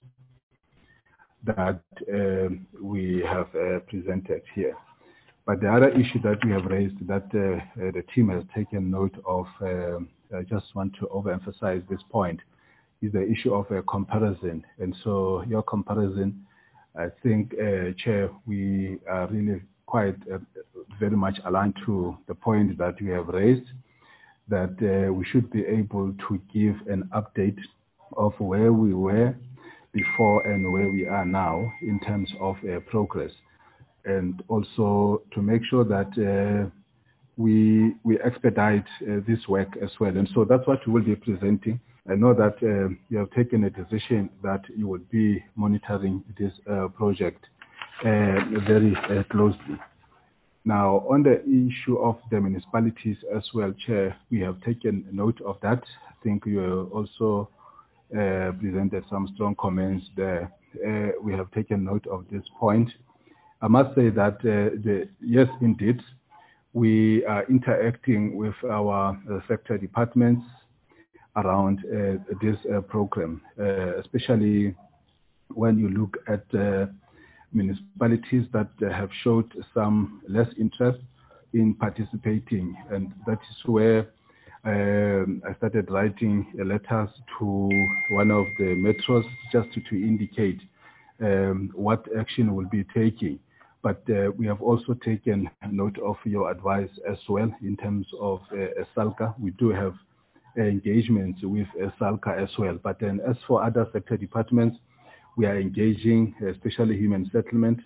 that uh, we have uh, presented here. But the other issue that we have raised that uh, uh, the team has taken note of, uh, I just want to overemphasize this point, is the issue of a comparison. And so your comparison, I think, uh, Chair, we are really quite uh, very much aligned to the point that we have raised, that uh, we should be able to give an update of where we were before and where we are now in terms of uh, progress, and also to make sure that uh, we we expedite uh, this work as well. And so that's what we will be presenting. I know that uh, you have taken a decision that you will be monitoring this uh, project uh, very uh, closely. Now, on the issue of the municipalities as well, Chair, we have taken note of that. I think you also uh, presented some strong comments there. Uh, we have taken note of this point. I must say that, uh, the, yes, indeed, we are interacting with our uh, sector departments around uh, this uh, program, uh, especially when you look at uh, municipalities that uh, have showed some less interest in participating. And that is where um, I started writing letters to one of the metros just to, to indicate um, what action we'll be taking. But uh, we have also taken note of your advice as well in terms of uh, SALCA. We do have uh, engagements with uh, SALCA as well. But then as for other sector departments, we are engaging, especially human settlement.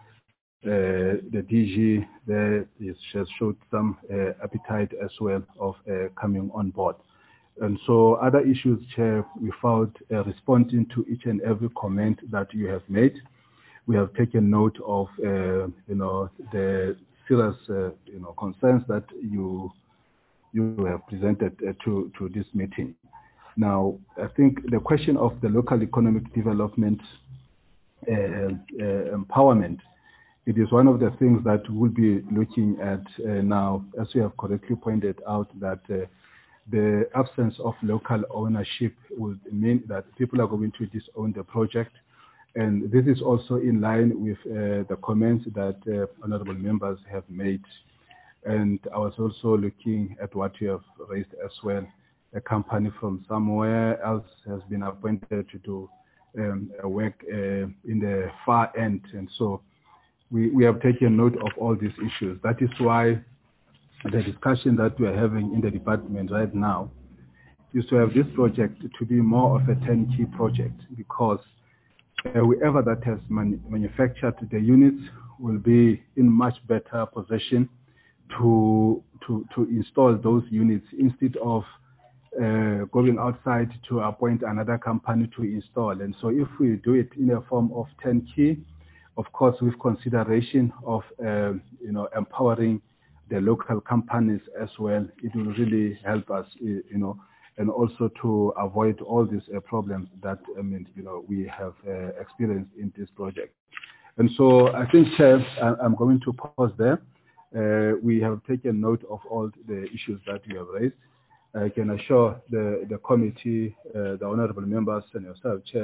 Uh, the D G there is, has showed some uh, appetite as well of uh, coming on board. And so other issues, Chair, without uh, responding to each and every comment that you have made, we have taken note of, uh, you know, the serious, uh, you know, concerns that you you have presented uh, to to this meeting. Now, I think the question of the local economic development uh, uh, empowerment, it is one of the things that we'll be looking at uh, now, as you have correctly pointed out, that uh, the absence of local ownership will mean that people are going to disown the project. And this is also in line with uh, the comments that uh, honorable members have made. And I was also looking at what you have raised as well. A company from somewhere else has been appointed to do um, work uh, in the far end. And so we, we have taken note of all these issues. That is why the discussion that we are having in the department right now is to have this project to be more of a turnkey project, because uh, whoever that has man manufactured the units will be in much better position to, to, to install those units instead of Uh, going outside to appoint another company to install. And so if we do it in a form of turnkey, of course, with consideration of, uh, you know, empowering the local companies as well, it will really help us, you know, and also to avoid all these uh, problems that, I mean, you know, we have uh, experienced in this project. And so I think, Chair, I'm going to pause there. Uh, we have taken note of all the issues that you have raised. I can assure the, the committee, uh, the honorable members and yourself, Chair,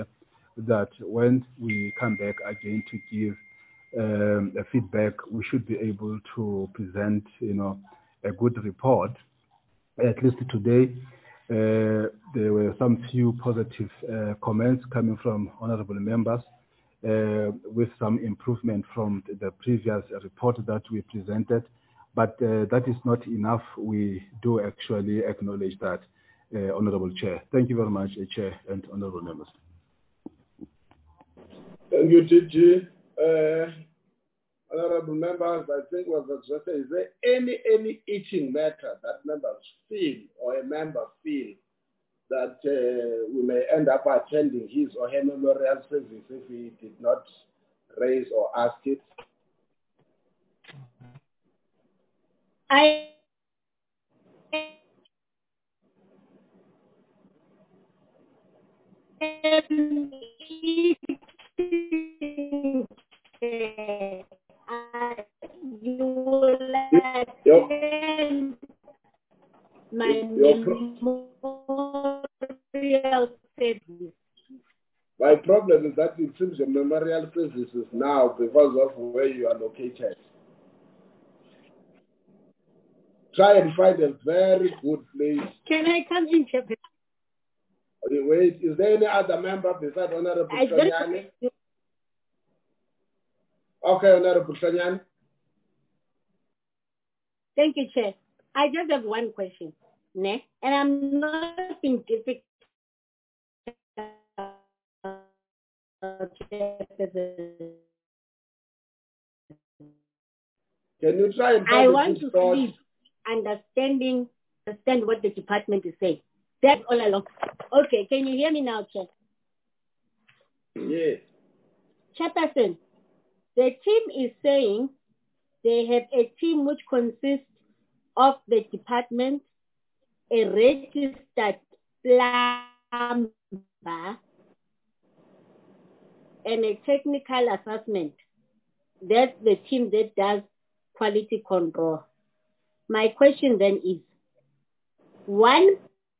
that when we come back again to give um, a feedback, we should be able to present, you know, a good report. At least today, uh, there were some few positive uh, comments coming from honorable members uh, with some improvement from the previous report that we presented. But uh, that is not enough. We do actually acknowledge that, uh, Honorable Chair. Thank you very much, uh, Chair and honorable members. Thank you, D G. Uh, honorable members, I think was addressed. Is there any any itching matter that members feel or a member feel that uh, we may end up attending his or her memorial service if he did not raise or ask it? I am you will attend my memorial service. My problem is that it seems your memorial service is now because of where you are located. Try and find a very good place. Can I come in, Chairperson? Wait, is there any other member besides Honorable Sanyani? Okay, Honorable Sanyani. Thank you, Chair. I just have one question, ne? And I'm not being difficult. Can you try and I want to please understanding, understand what the department is saying. That's all along. Okay, can you hear me now, Chair? Yes. Chairperson, the team is saying they have a team which consists of the department, a registered plumber, and a technical assessment. That's the team that does quality control. My question then is, one,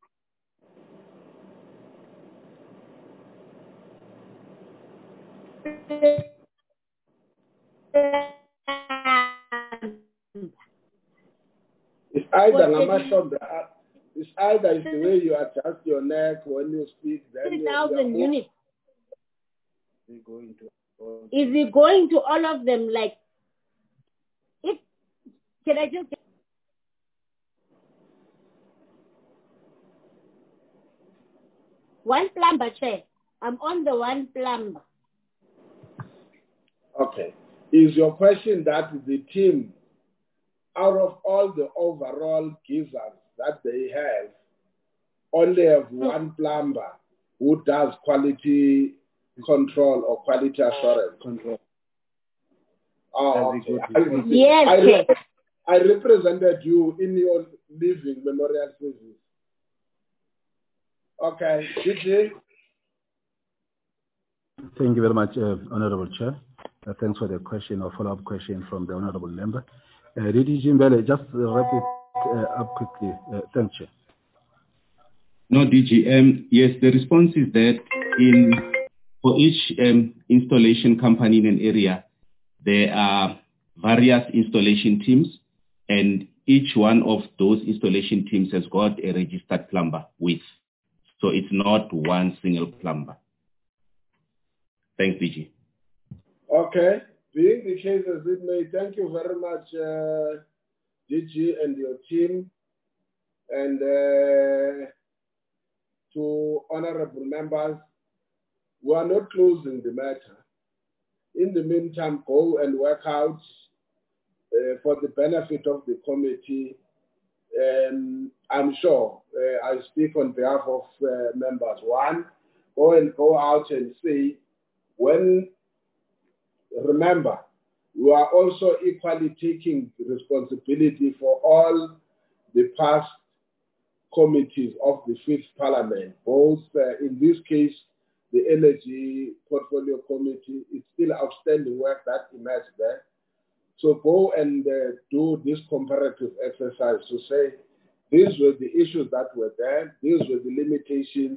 it's either it's either it's the way you adjust your neck when you speak. three thousand units. Is it going to all of them? Like, if can I just one plumber, Chair? I'm on the one plumber. Okay. Is your question that the team, out of all the overall givers that they have, only have one plumber who does quality control or quality assurance? Control. Oh, okay. I, yes, I, re I represented you in your living memorial service. Okay. D G? Thank you very much, uh, Honorable Chair. Uh, thanks for the question or follow-up question from the Honorable Member. Uh, D G Mbele, just uh, wrap it uh, up quickly. Uh, thank you. No, D G. Um, yes, the response is that in for each um, installation company in an area, there are various installation teams, and each one of those installation teams has got a registered plumber with. So it's not one single plumber. Thanks, D G. Okay. Being the case as it may, thank you very much, uh, D G and your team, and uh, to honorable members. We are not closing the matter. In the meantime, go and work out uh, for the benefit of the committee. Um, I'm sure uh, I speak on behalf of uh, members. One, go and go out and see when. Remember, you are also equally taking responsibility for all the past committees of the Fifth Parliament. Both, uh, in this case, the Energy Portfolio Committee, is still outstanding work that emerged there. So go and uh, do this comparative exercise to say, these were the issues that were there, these were the limitations,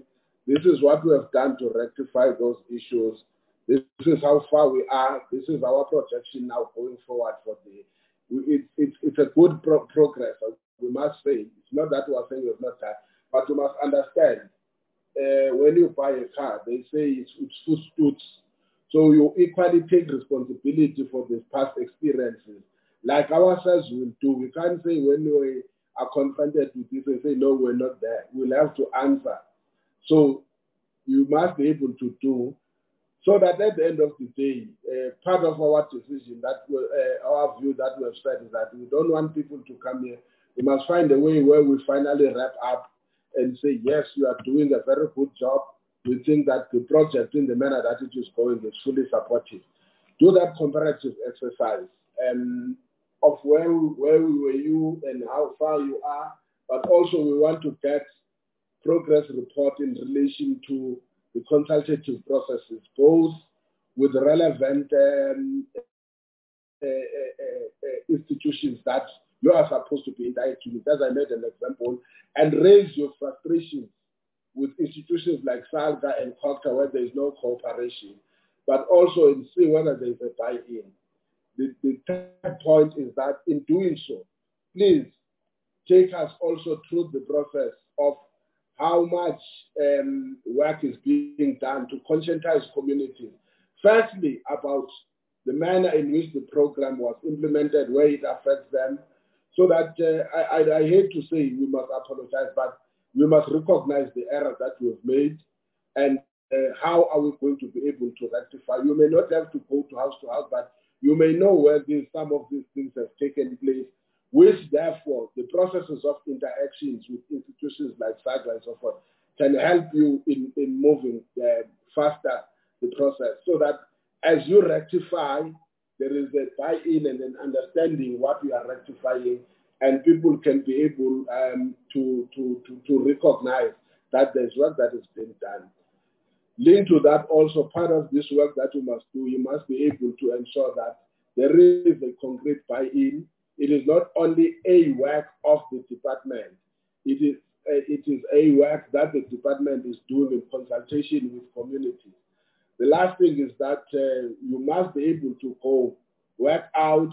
This is what we have done to rectify those issues. This is how far we are. This is our projection now going forward for the, it, it, it's a good pro progress, we must say. It's not that we are saying we have not done, but you must understand, uh, when you buy a car, they say it's, it's footstools. So you equally take responsibility for the past experiences. Like ourselves will do. We can't say when we are confronted with this and say, no, we're not there. We'll have to answer. So you must be able to do, so that at the end of the day, uh, part of our decision, that uh, our view that we have said is that we don't want people to come here. We must find a way where we finally wrap up and say, yes, you are doing a very good job. We think that the project in the manner that it is going is fully supportive. Do that comparative exercise um, of where, where were you and how far you are, but also we want to get progress report in relation to the consultative processes, both with relevant um, uh, uh, uh, institutions that you are supposed to be interacting with, as I made an example, and raise your frustrations with institutions like SALGA and COCTA where there is no cooperation, but also in see whether there is a buy-in. The, the third point is that in doing so, please take us also through the process of how much um, work is being done to conscientize communities. Firstly, about the manner in which the program was implemented, where it affects them, so that uh, I, I, I hate to say we must apologize, but we must recognize the error that we've made and uh, how are we going to be able to rectify. You may not have to go to house to house, but you may know where these, some of these things have taken place, which therefore the processes of interactions with institutions like SAGA and so forth can help you in, in moving uh, faster the process, so that as you rectify, there is a buy-in and an understanding what you are rectifying, and people can be able um, to, to, to, to recognize that there's work that is being done. Linked to that also, part of this work that you must do, you must be able to ensure that there is a concrete buy-in. It is not only a work of the department, it is a, it is a work that the department is doing in consultation with communities. The last thing is that uh, you must be able to go work out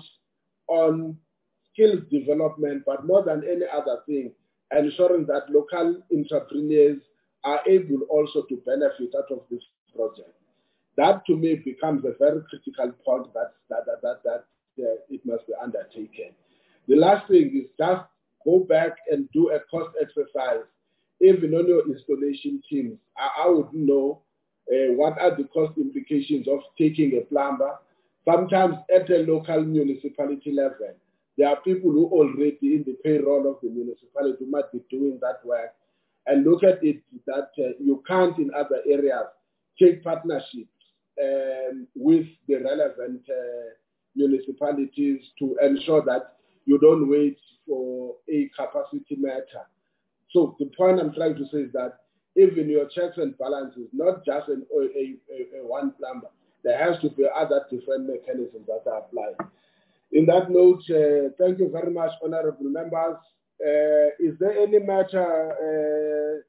on skills development, but more than any other thing, ensuring that local entrepreneurs are able also to benefit out of this project. That to me becomes a very critical point that, that, that, that, that uh, it must be undertaken. The last thing is just go back and do a cost exercise. Even on your installation teams, I, I would know uh, what are the cost implications of taking a plumber. Sometimes at a local municipality level, there are people who already in the payroll of the municipality might be doing that work. And look at it that uh, you can't in other areas take partnerships um, with the relevant uh, municipalities to ensure that you don't wait for a capacity matter. So the point I'm trying to say is that even your checks and balances, not just an, a, a, a one plumber, there has to be other different mechanisms that are applied. In that note, uh, thank you very much, honorable members. Uh, is there any matter, uh,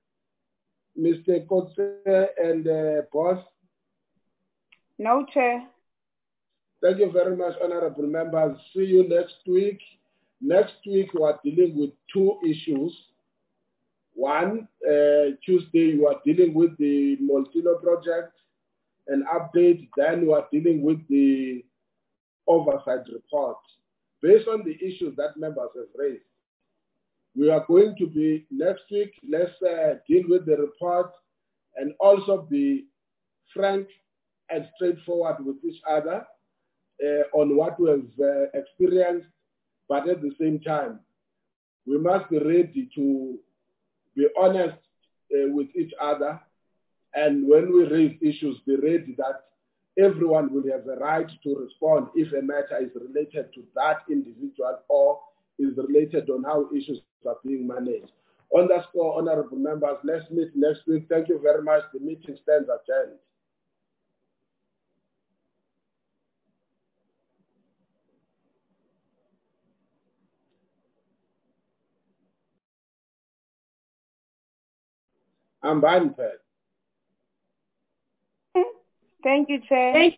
Mister Kotze and uh, Boss? No, Chair. Thank you very much, honorable members. See you next week. Next week, we are dealing with two issues. One, uh, Tuesday, we are dealing with the Molteno project, an update. Then we are dealing with the oversight report. Based on the issues that members have raised, we are going to be next week, let's uh, deal with the report and also be frank and straightforward with each other uh, on what we have uh, experienced, but at the same time, we must be ready to be honest uh, with each other, and when we raise issues, be ready that everyone will have the right to respond if a matter is related to that individual or is related on how issues are being managed. On that score, honorable members, let's meet next week. Thank you very much. The meeting stands adjourned. I'm Banpet. Thank you, Chair. Thank